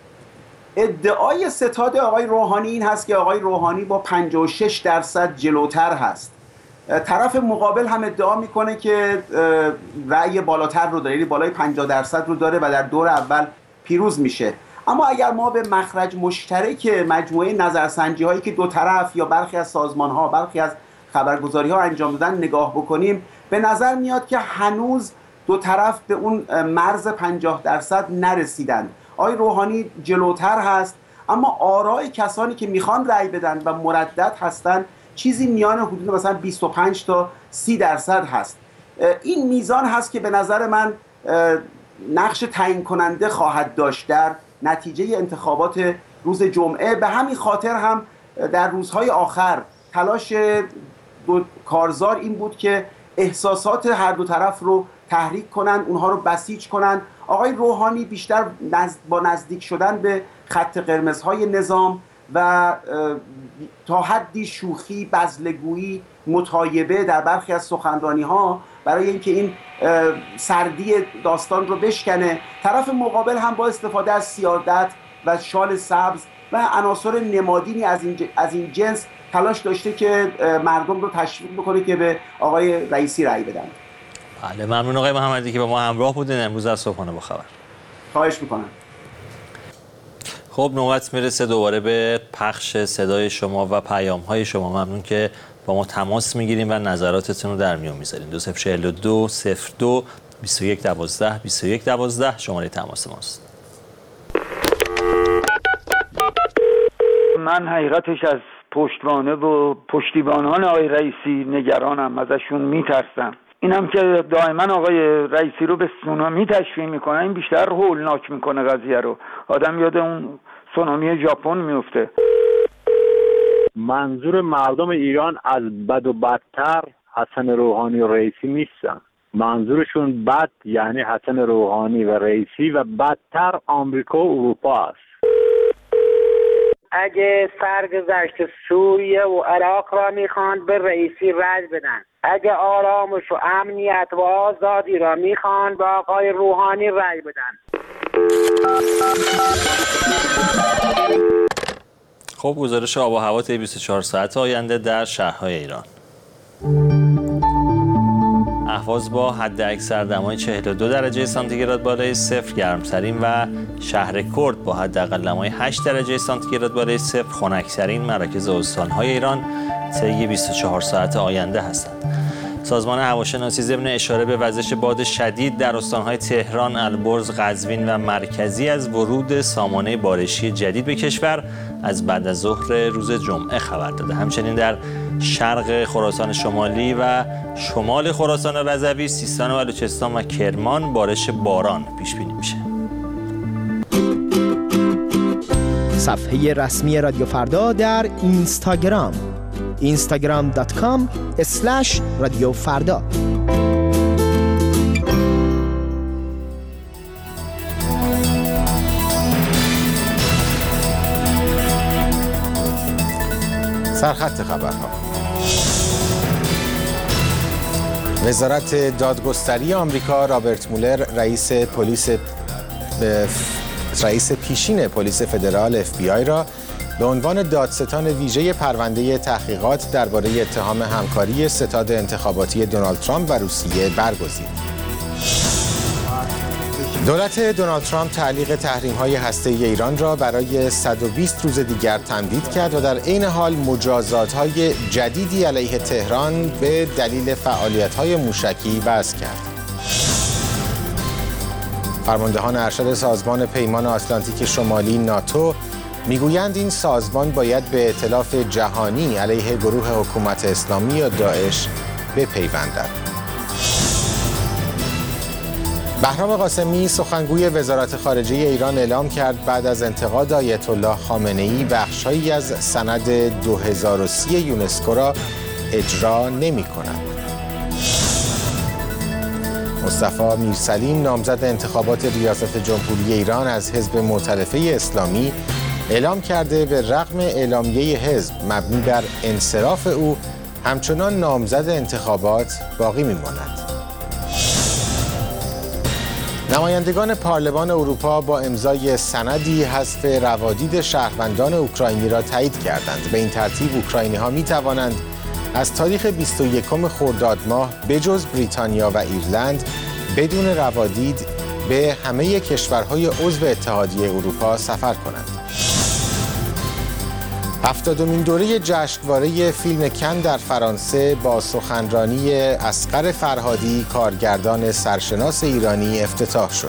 ادعای ستاد آقای روحانی این هست که آقای روحانی با پنجاه و شش درصد جلوتر هست. طرف مقابل هم ادعا میکنه که رأی بالاتر رو داره، یعنی بالای پنجاه درصد رو داره و در دور اول پیروز میشه. اما اگر ما به مخرج مشترک مجموعه نظرسنجی هایی که دو طرف یا برخی از سازمان ها، برخی از خبرگزاری ها انجام دادن نگاه بکنیم، به نظر میاد که هنوز دو طرف به اون مرز پنجاه درصد نرسیدن. آقای روحانی جلوتر هست، اما آرای کسانی که میخوان رأی بدن و مردد هستن چیزی میان حدود مثلا بیست و پنج تا سی درصد هست. این میزان هست که به نظر من نقش تعیین کننده خواهد داشت در نتیجه انتخابات روز جمعه. به همین خاطر هم در روزهای آخر تلاش دو کارزار این بود که احساسات هر دو طرف رو تحریک کنن، اونها رو بسیج کنن. آقای روحانی بیشتر نزد با نزدیک شدن به خط قرمزهای نظام و تا حدی شوخی، بزلگویی، متایبه در برخی از سخنرانی‌ها برای اینکه این سردی داستان رو بشکنه. طرف مقابل هم با استفاده از سیادت و شال سبز و عناصر نمادینی از این از این جنس تلاش داشته که مردم رو تشویق بکنه که به آقای رئیسی رأی بدن. بله، ممنون آقای محمدی که با ما همراه بودین امروز از صبحانه با خبر. خواهش میکنم. خب نوبت میرسه دوباره به پخش صدای شما و پیام‌های شما. ممنون که با ما تماس میگیریم و نظراتتون رو در میون میذارین. دو صفر چهل و دو صفر دو بیست و یک دوازده بیست و یک دوازده شماره تماس ماست. من حقیقتش از پشتوانه و پشتیبانان آقای رئیسی نگرانم، ازشون میترسم. اینم که دائما آقای رئیسی رو به سونامی تشبیه میکنه، این بیشتر هولناک میکنه قضیه رو. آدم یاد اون سونامی ژاپن میفته. منظور مردم ایران از بد و بدتر حسن روحانی و رئیسی نیستن. منظورشون بد یعنی حسن روحانی و رئیسی و بدتر آمریکا و اروپا است. اگه سرگذشت سوریه و عراق را میخواند به رئیسی رأی بدن، اگه آرامش و امنیت و آزادی را میخواند به آقای روحانی رأی بدن. خب گزارش آب و هوا طی بیست و چهار ساعت آینده در شهرهای ایران. اهواز با حد اکثر دمای چهل و دو درجه سانتیگراد بالای صفر گرمترین و شهر کرد با حداقل دمای هشت درجه سانتیگراد بالای صفر خنک‌ترین مراکز استان‌های ایران طی بیست و چهار ساعت آینده هستند. سازمان هواشناسی ضمن اشاره به وزش باد شدید در استان‌های تهران، البرز، قزوین و مرکزی از ورود سامانه بارشی جدید به کشور از بعد از ظهر روز جمعه خبر داده. همچنین در شرق خراسان شمالی و شمال خراسان رضوی، سیستان و بلوچستان و کرمان بارش باران پیش بینی میشه. صفحه رسمی رادیو فردا در اینستاگرام اینستاگرام دات کام اسلش رادیو فردا. سرخط خبرها. وزارت دادگستری آمریکا رابرت مولر رئیس پلیس رئیس پیشین پلیس فدرال اف بی آی را به عنوان دادستان ویژه پرونده تحقیقات درباره اتهام همکاری ستاد انتخاباتی دونالد ترامپ و روسیه برگزید. دولت دونالد ترامپ تعلیق تحریم‌های هسته‌ای ایران را برای صد و بیست روز دیگر تمدید کرد و در عین حال مجازات‌های جدیدی علیه تهران به دلیل فعالیت‌های موشکی وضع کرد. فرماندهان ارشد سازمان پیمان آتلانتیک شمالی ناتو میگویند این سازمان باید به ائتلاف جهانی علیه گروه حکومت اسلامی یا داعش بپیوندد. بهرام قاسمی سخنگوی وزارت خارجه ایران اعلام کرد بعد از انتقاد آیت الله خامنه‌ای بخش‌هایی از سند دو هزار و سی یونسکو را اجرا نمی‌کند. مصطفی میرسلیم نامزد انتخابات ریاست جمهوری ایران از حزب مؤتلفه اسلامی اعلام کرده به رغم اعلامیه حزب مبنی بر انصراف او همچنان نامزد انتخابات باقی می‌ماند. نمایندگان پارلمان اروپا با امضای سندی حذف روادید شهروندان اوکراینی را تایید کردند. به این ترتیب اوکراینی‌ها می‌توانند از تاریخ بیست و یکم خرداد ماه بجز بریتانیا و ایرلند بدون روادید به همه کشورهای عضو اتحادیه اروپا سفر کنند. هفتادمین دوره جشنواره فیلم کن در فرانسه با سخنرانی اصغر فرهادی کارگردان سرشناس ایرانی افتتاح شد.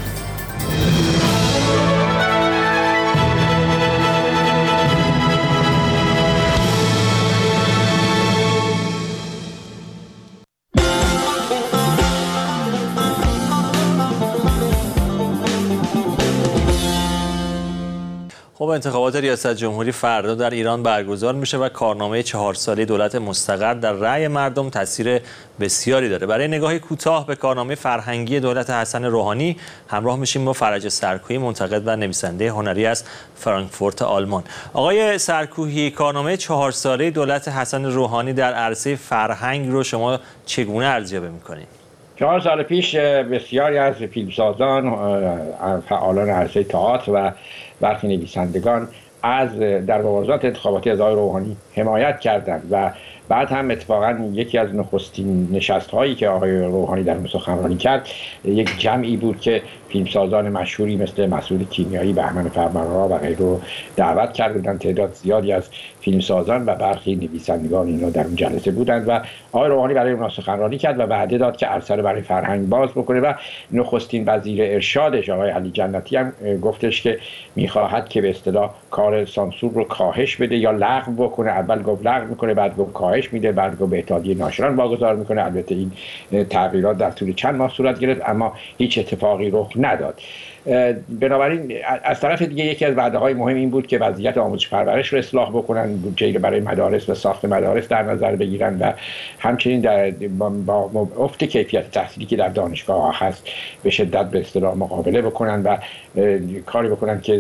خب انتخابات ریاست جمهوری فردا در ایران برگزار میشه و کارنامه چهار ساله دولت مستقر در رأی مردم تاثیر بسیاری داره. برای نگاهی کوتاه به کارنامه فرهنگی دولت حسن روحانی همراه میشیم با فرج سرکوهی، منتقد و نویسنده هنری از فرانکفورت آلمان. آقای سرکوهی، کارنامه چهار ساله دولت حسن روحانی در عرصه فرهنگ رو شما چگونه ارزیابی میکنید؟ چهار سال پیش بسیاری از فیلمسازان، فعالان عرصه تئاتر و برخی نویسندگان از در مبارزات انتخاباتی از آقای روحانی حمایت کردند و بعد هم اتفاقا یکی از نخستین نشست‌هایی که آقای روحانی در سخنرانی کرد یک جمعی بود که فیلمسازان مشهوری مثل مسعود کیمیایی، بهمن فرمانروا و غیره دعوت کردند. تعداد زیادی از فیلمسازان و برخی نویسندگان اینا در اون جلسه بودند و آقای روحانی برای اونها سخنرانی کرد و وعده داد که عرصه رو برای فرهنگ باز بکنه و نخستین وزیر ارشادش آقای علی جنتی هم گفتش که می‌خواهد که به اصطلاح کار سانسور رو کاهش بده یا لغو بکنه. اول گفت لغو میکنه، بعد گفت کاهش میده، بعد گفت به اتحادیه ناشران واگذار میکنه. البته این تغییرات در طول چند ماه صورت گرفت اما هیچ اتفاقی رخ نداد. بنابراین از طرف دیگه یکی از وعده‌های مهم این بود که وضعیت آموزش پرورش رو اصلاح بکنن، بودجه رو برای مدارس و ساخت مدارس در نظر بگیرن و همچنین در با افت کیفیت تحصیلی که در دانشگاه ها هست به شدت به اصطلاح مقابله بکنن و کاری بکنن که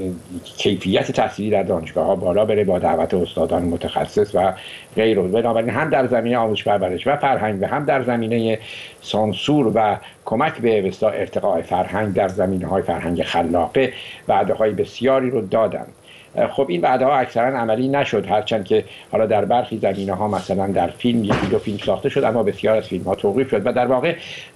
کیفیت تحصیلی در دانشگاه ها بالا بره با دعوت استادان متخصص و غیره. بنابراین هم در زمینه آموزش پرورش و فرهنگ و هم در زمینه سانسور و کمک به ارتقاء فرهنگ در زمینه‌های فرهنگ خلاقه وعده‌های بسیاری رو دادن. خب این وعده‌ها اکثرا عملی نشد، هرچند که حالا در برخی زمینه‌ها مثلا در فیلم یکی دو فیلم ساخته شد اما بسیار از فیلم‌ها توقیف شد و در واقع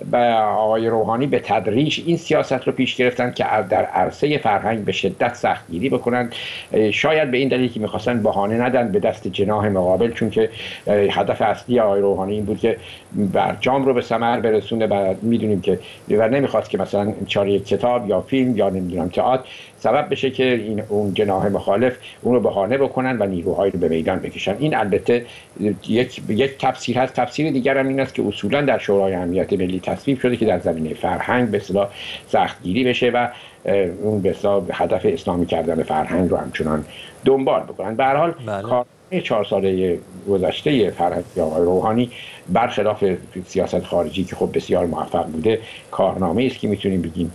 آقای روحانی به تدریج این سیاست رو پیش گرفتن که در عرصه فرهنگ به شدت سختگیری بکنن، شاید به این دلیل که می‌خواستن بهانه ندن به دست جناح مقابل، چون که هدف اصلی آقای روحانی این بود که برجام رو به ثمر برسونه و می‌دونیم که و نمی‌خواست که مثلا چاره کتاب یا فیلم یا نمی‌دونم تئاتر سبب بشه که این اون جناح مخالف اون رو بهانه بکنن و نیروهایی رو به میدان بکشن. این البته یک یک تفسیر هست. تفسیر دیگر هم این است که اصولا در شورای امنیت ملی تصویب شده که در زمینه فرهنگ به اصطلاح سختگیری بشه و اون به اصطلاح هدف اسلامی کردن فرهنگ رو همچنان دنبال بکنن. به هر حال کار چهار ساله گذشته فرهنگ آقای روحانی برخلاف سیاست خارجی که خب بسیار موفق بوده، کارنامه است که میتونیم بگیم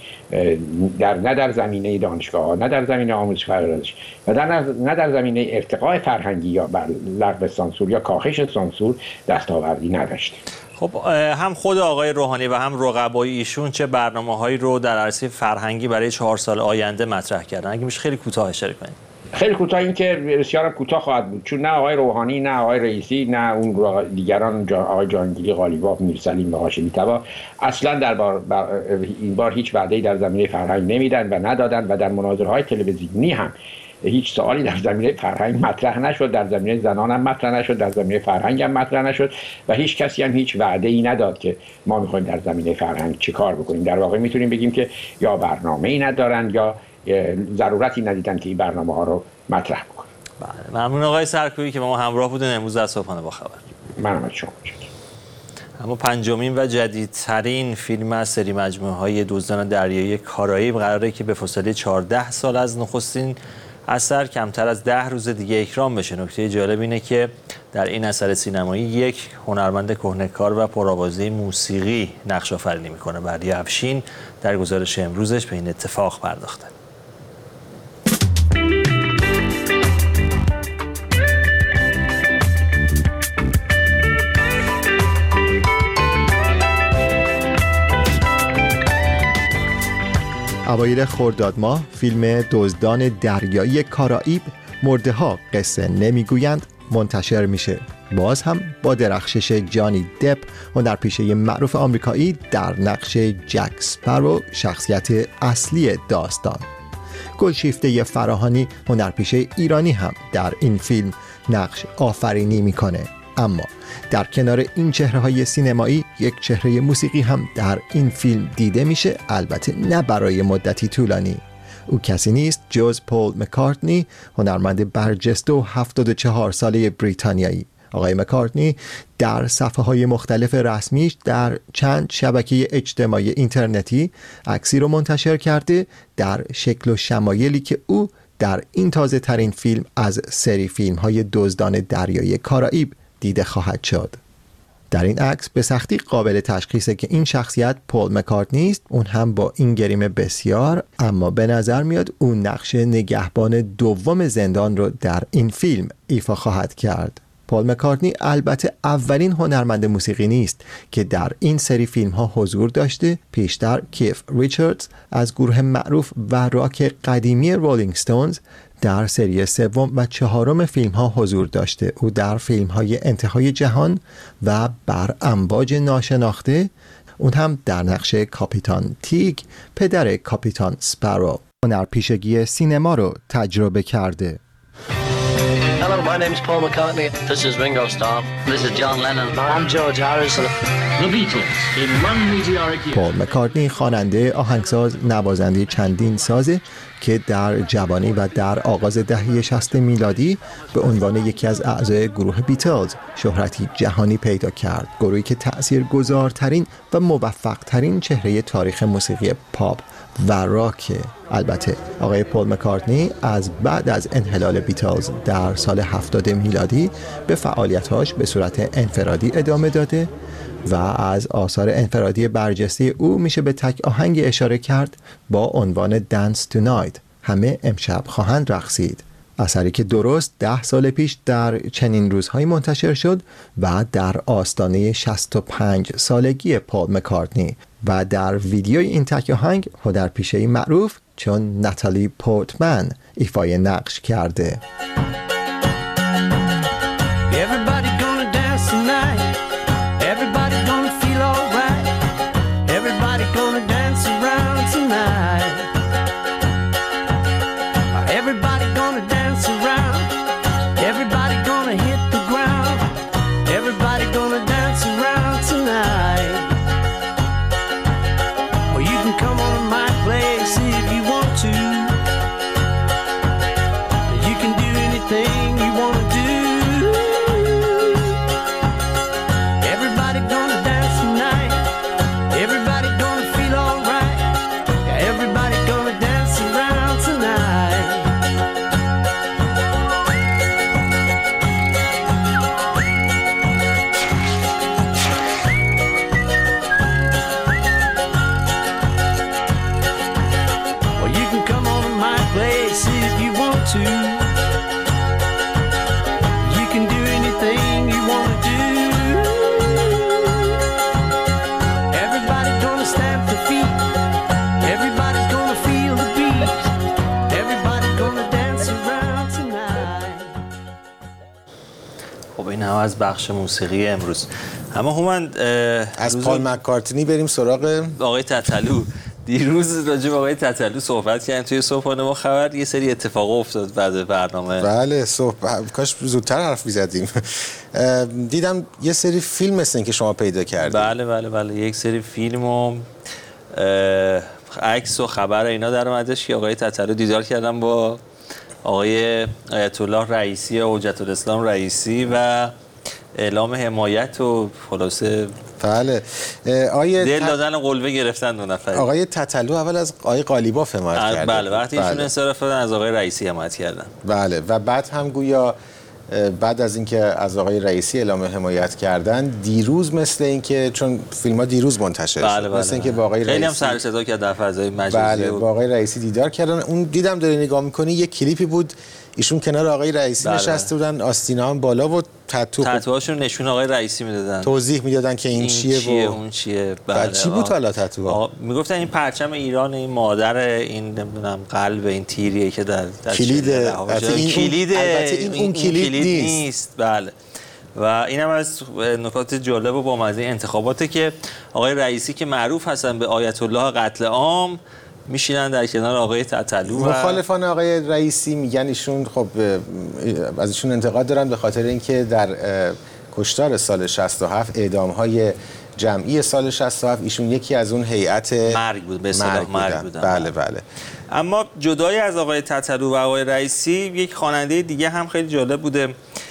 در نه در زمینه دانشگاه، نه در زمینه آموزش پرورش و در نه در زمینه ارتقاء فرهنگی یا بر لغو سانسور یا کاهش سانسور دستاوردی نداشته. خب هم خود آقای روحانی و هم رقبای ایشون چه برنامه‌هایی رو در عرصه فرهنگی برای چهار سال آینده مطرح کردن؟ اگه میشه خیلی کوتاه اشاره کنید. خیلی کوتاه، این که بسیار کوتاه خواهد بود، چون نه آقای روحانی نه آقای رئیسی نه اون دیگران آقای جهانگیری قالیباف، میرسلیم و هاشمی طبا اصلا در بار بر این بار هیچ وعده‌ای در زمینه فرهنگ نمیدن و ندادن و در مناظره‌های تلویزیونی هم هیچ سوالی در زمینه فرهنگ مطرح نشد، در زمینه زنان هم مطرح نشد، در زمینه فرهنگ هم مطرح نشد و هیچ کسی هم هیچ وعده‌ای نداد که ما می‌خوایم در زمینه فرهنگ چه کار بکنیم. در واقع میتونیم بگیم که یا برنامه‌ای ندارن یا ضرورتی ندیدن که این برنامه‌ها رو مطرح بکنن. بله، ممنون آقای سرکویی که با ما همراه بودن امروز در صبحانه با خبر. ممنون از شما. اما پنجمین و جدیدترین فیلم از سری مجموعه‌های دزدان دریایی کارائیب قراره که به فاصله چهارده سال از نخستین اثر کمتر از ده روز دیگه اکرام بشه. نکته جالب اینه که در این اثر سینمایی یک هنرمند کهنه‌کار و پرآوازه موسیقی نقش آفرینی میکنه. بردی افشین در گزارش امروزش به این اتفاق پرداخته. اوایل خرداد ماه فیلم دزدان دریایی کارائیب مرده‌ها قصه نمیگویند منتشر میشه. باز هم با درخشش جانی دپ، هنرپیشه معروف آمریکایی در نقش جک اسپرو، شخصیت اصلی داستان. گلشیفته فراهانی، هنرپیشه ایرانی هم در این فیلم نقش آفرینی میکنه. اما در کنار این چهره‌های سینمایی یک چهره موسیقی هم در این فیلم دیده میشه، البته نه برای مدتی طولانی. او کسی نیست جز پول مکارتنی، هنرمند برجسته و هفتاد و چهار ساله بریتانیایی. آقای مکارتنی در صفحه‌های مختلف رسمیش در چند شبکه اجتماعی اینترنتی عکسی رو منتشر کرده در شکل و شمایلی که او در این تازه ترین فیلم از سری فیلم‌های دزدان دریایی کارائیب دیده خواهد شد. در این عکس به سختی قابل تشخیصه که این شخصیت پول مکارتنی است، اون هم با این گریم بسیار، اما به نظر میاد اون نقش نگهبان دوم زندان رو در این فیلم ایفا خواهد کرد. پول مکارتنی البته اولین هنرمند موسیقی نیست که در این سری فیلم ها حضور داشته. پیشتر کیف ریچاردز از گروه معروف و راک قدیمی رولینگ ستونز در سری سوم و چهارم فیلم ها حضور داشته. او در فیلم های انتهای جهان و بر امواج ناشناخته، اون هم در نقش کاپیتان تیگ، پدر کاپیتان سپارو، هنرپیشگی سینما رو تجربه کرده. Hello, my name is Paul McCartney. This is Ringo Starr. This is John Lennon. I'm George Harrison. The Beatles in one meteoric year. پول مکارتنی خواننده، آهنگساز، نوازنده چندین سازه که در جوانی و در آغاز دهه شصت میلادی به عنوان یکی از اعضای گروه بیتلز شهرتی جهانی پیدا کرد. گروهی که تأثیرگذارترین و موفقترین چهره تاریخ موسیقی پاپ و راک. البته آقای پول مکارتنی از بعد از انحلال بیتلز در سال هفتاد میلادی به فعالیت‌هاش به صورت انفرادی ادامه داده و از آثار انفرادی برجسته او میشه به تک آهنگ اشاره کرد با عنوان Dance Tonight، همه امشب خواهند رقصید، اثری که درست ده سال پیش در چنین روزهایی منتشر شد و در آستانه شصت و پنج سالگی پول مکارتنی و در ویدیوی این تک آهنگ هنرپیشه‌ای معروف چون ناتالی پورتمن ایفای نقش کرده. Everybody gonna dance tonight. Everybody gonna feel alright. Everybody gonna dance around tonight. Everybody gonna dance around. Everybody gonna hit the ground. Everybody gonna dance around tonight. Well, you can come on to my place if you want to. You can do anything you want to do. Everybody gonna dance tonight. Everybody gonna feel alright. Everybody gonna dance around tonight. Well, you can come on to my place if you want to. You can do anything you want to do. Everybody gonna stamp their feet. Everybody's gonna feel the beat. Everybody gonna dance around tonight. خب این هم از بخش موسیقی امروز. اما هومن از پال مکارتنی بریم سراغ آقای تتلو. دیروز راجع به آقای تتلو صحبت کردیم توی صبحانه ما خبر، یه سری اتفاق افتاد بعد برنامه. بله صبح کاش زودتر حرف می‌زدیم. دیدم یه سری فیلم مثل این که شما پیدا کردید. بله بله بله یک سری فیلم و عکس و خبر اینا در اومدش که آقای تتلو دیدار کردن با آقای آیت الله رئیسی حجت الاسلام رئیسی و اعلام حمایت و خلاصه بله آقای دل دادن و قلبه گرفتن دو نفر. آقای تتلو اول از آقای قالیباف حمایت کردن. بله وقتی ایشون انصراف دادن از آقای رئیسی حمایت کردن. بله و بعد هم گویا بعد از اینکه از آقای رئیسی اعلام حمایت کردن دیروز مثل اینکه چون فیلم‌ها دیروز منتشر شد بله بله مثل اینکه با آقای رئیسی خیلی هم سر صدا کرد در فضای مجازی. بله با آقای رئیسی دیدار کردن. اون دیدم داری نگاه می‌کنی یه کلیپی بود ایشون کنار آقای رئیسی بله. نشسته بودن، آستینا هم بالا و تتو تتوهاشون نشون آقای رئیسی میدادن، توضیح میدادن که این, این چیه, چیه و اون چیه. بله چی بود حالا تتوها؟ میگفتن این پرچم ایران، این مادر، این نمیدونم قلب، این تیریه که در, در کلید این کلید البته این اون کلید نیست. نیست بله. و اینم از نکات جالب و بامزه انتخاباته که آقای رئیسی که معروف هستن به آیت الله قتل عام میشینن در کنار آقای تتلو. مخالفان آقای رئیسی میگن ایشون خب از ایشون انتقاد دارن به خاطر اینکه در کشتار سال شصت و هفت اعدام‌های جمعی سال شصت و هفت ایشون یکی از اون هیئت مرگ بود، به اصطلاح مرگ بودن. بله بله. اما جدای از آقای تتلو و آقای رئیسی یک خواننده دیگه هم خیلی جالب بوده.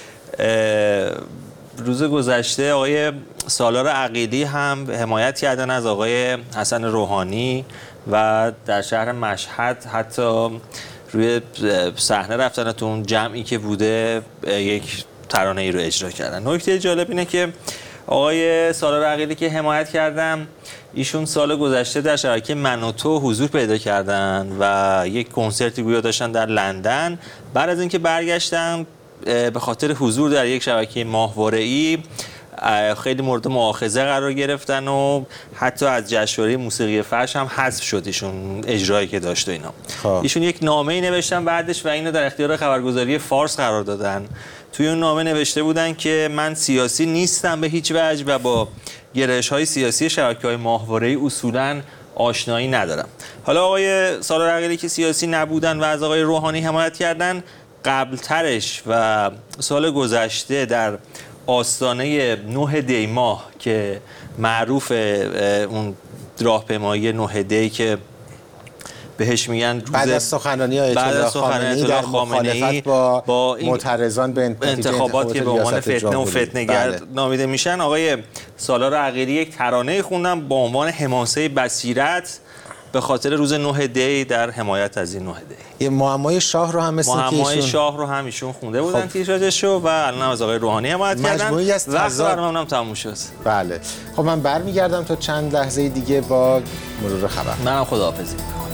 روز گذشته آقای سالار عقیلی هم حمایت کردن از آقای حسن روحانی و در شهر مشهد حتی روی صحنه رفتن تو اون جمعی که بوده یک ترانه ای رو اجرا کردن. نکته جالب اینه که آقای سالار عقیلی که حمایت کردن ایشون سال گذشته در شبکه من و تو حضور پیدا کردن و یک کنسرتی گویا داشتن در لندن. بعد از اینکه برگشتن به خاطر حضور در یک شبکه ماهواره‌ای خیلی مورد مؤاخذه قرار گرفتن و حتی از جشنواره موسیقی فرش هم حذف شد ایشون اجرایی که داشت و اینا. خواه. ایشون یک نامه‌ای نوشتن بعدش و اینو در اختیار خبرگزاری فارس قرار دادن. توی اون نامه نوشته بودن که من سیاسی نیستم به هیچ وجه و با گرایش‌های سیاسی شبکه‌های ماهواره‌ای اصولاً آشنایی ندارم. حالا آقای سالار عقیلی که سیاسی نبودن و از آقای روحانی حمایت کردن، قبل ترش و سال گذشته در آستانه نه دی ماه که معروف اون راهپیمایی نه دی که بهش میگن روز بعد از سخنرانی آیت الله خامنه‌ای در مخالفت با, با معترضان به انتخابات که به عنوان فتنه و فتنه‌گر بله. نامیده میشن. آقای سالار عقیلی یک ترانه خوندن با عنوان حماسه بصیرت به خاطر روز نه دی در حمایت از این نه دی. یه معمای شاه رو هم مثل که معمای شاه رو هم ایشون خونده بودن خب. تیتراژشو و الان از آقای روحانی حمایت کردن. مجموعی از تضاد برنامه‌ام تموم شد. بله. خب من برمیگردم تا چند لحظه دیگه با مرور خبر. منم خداحافظی.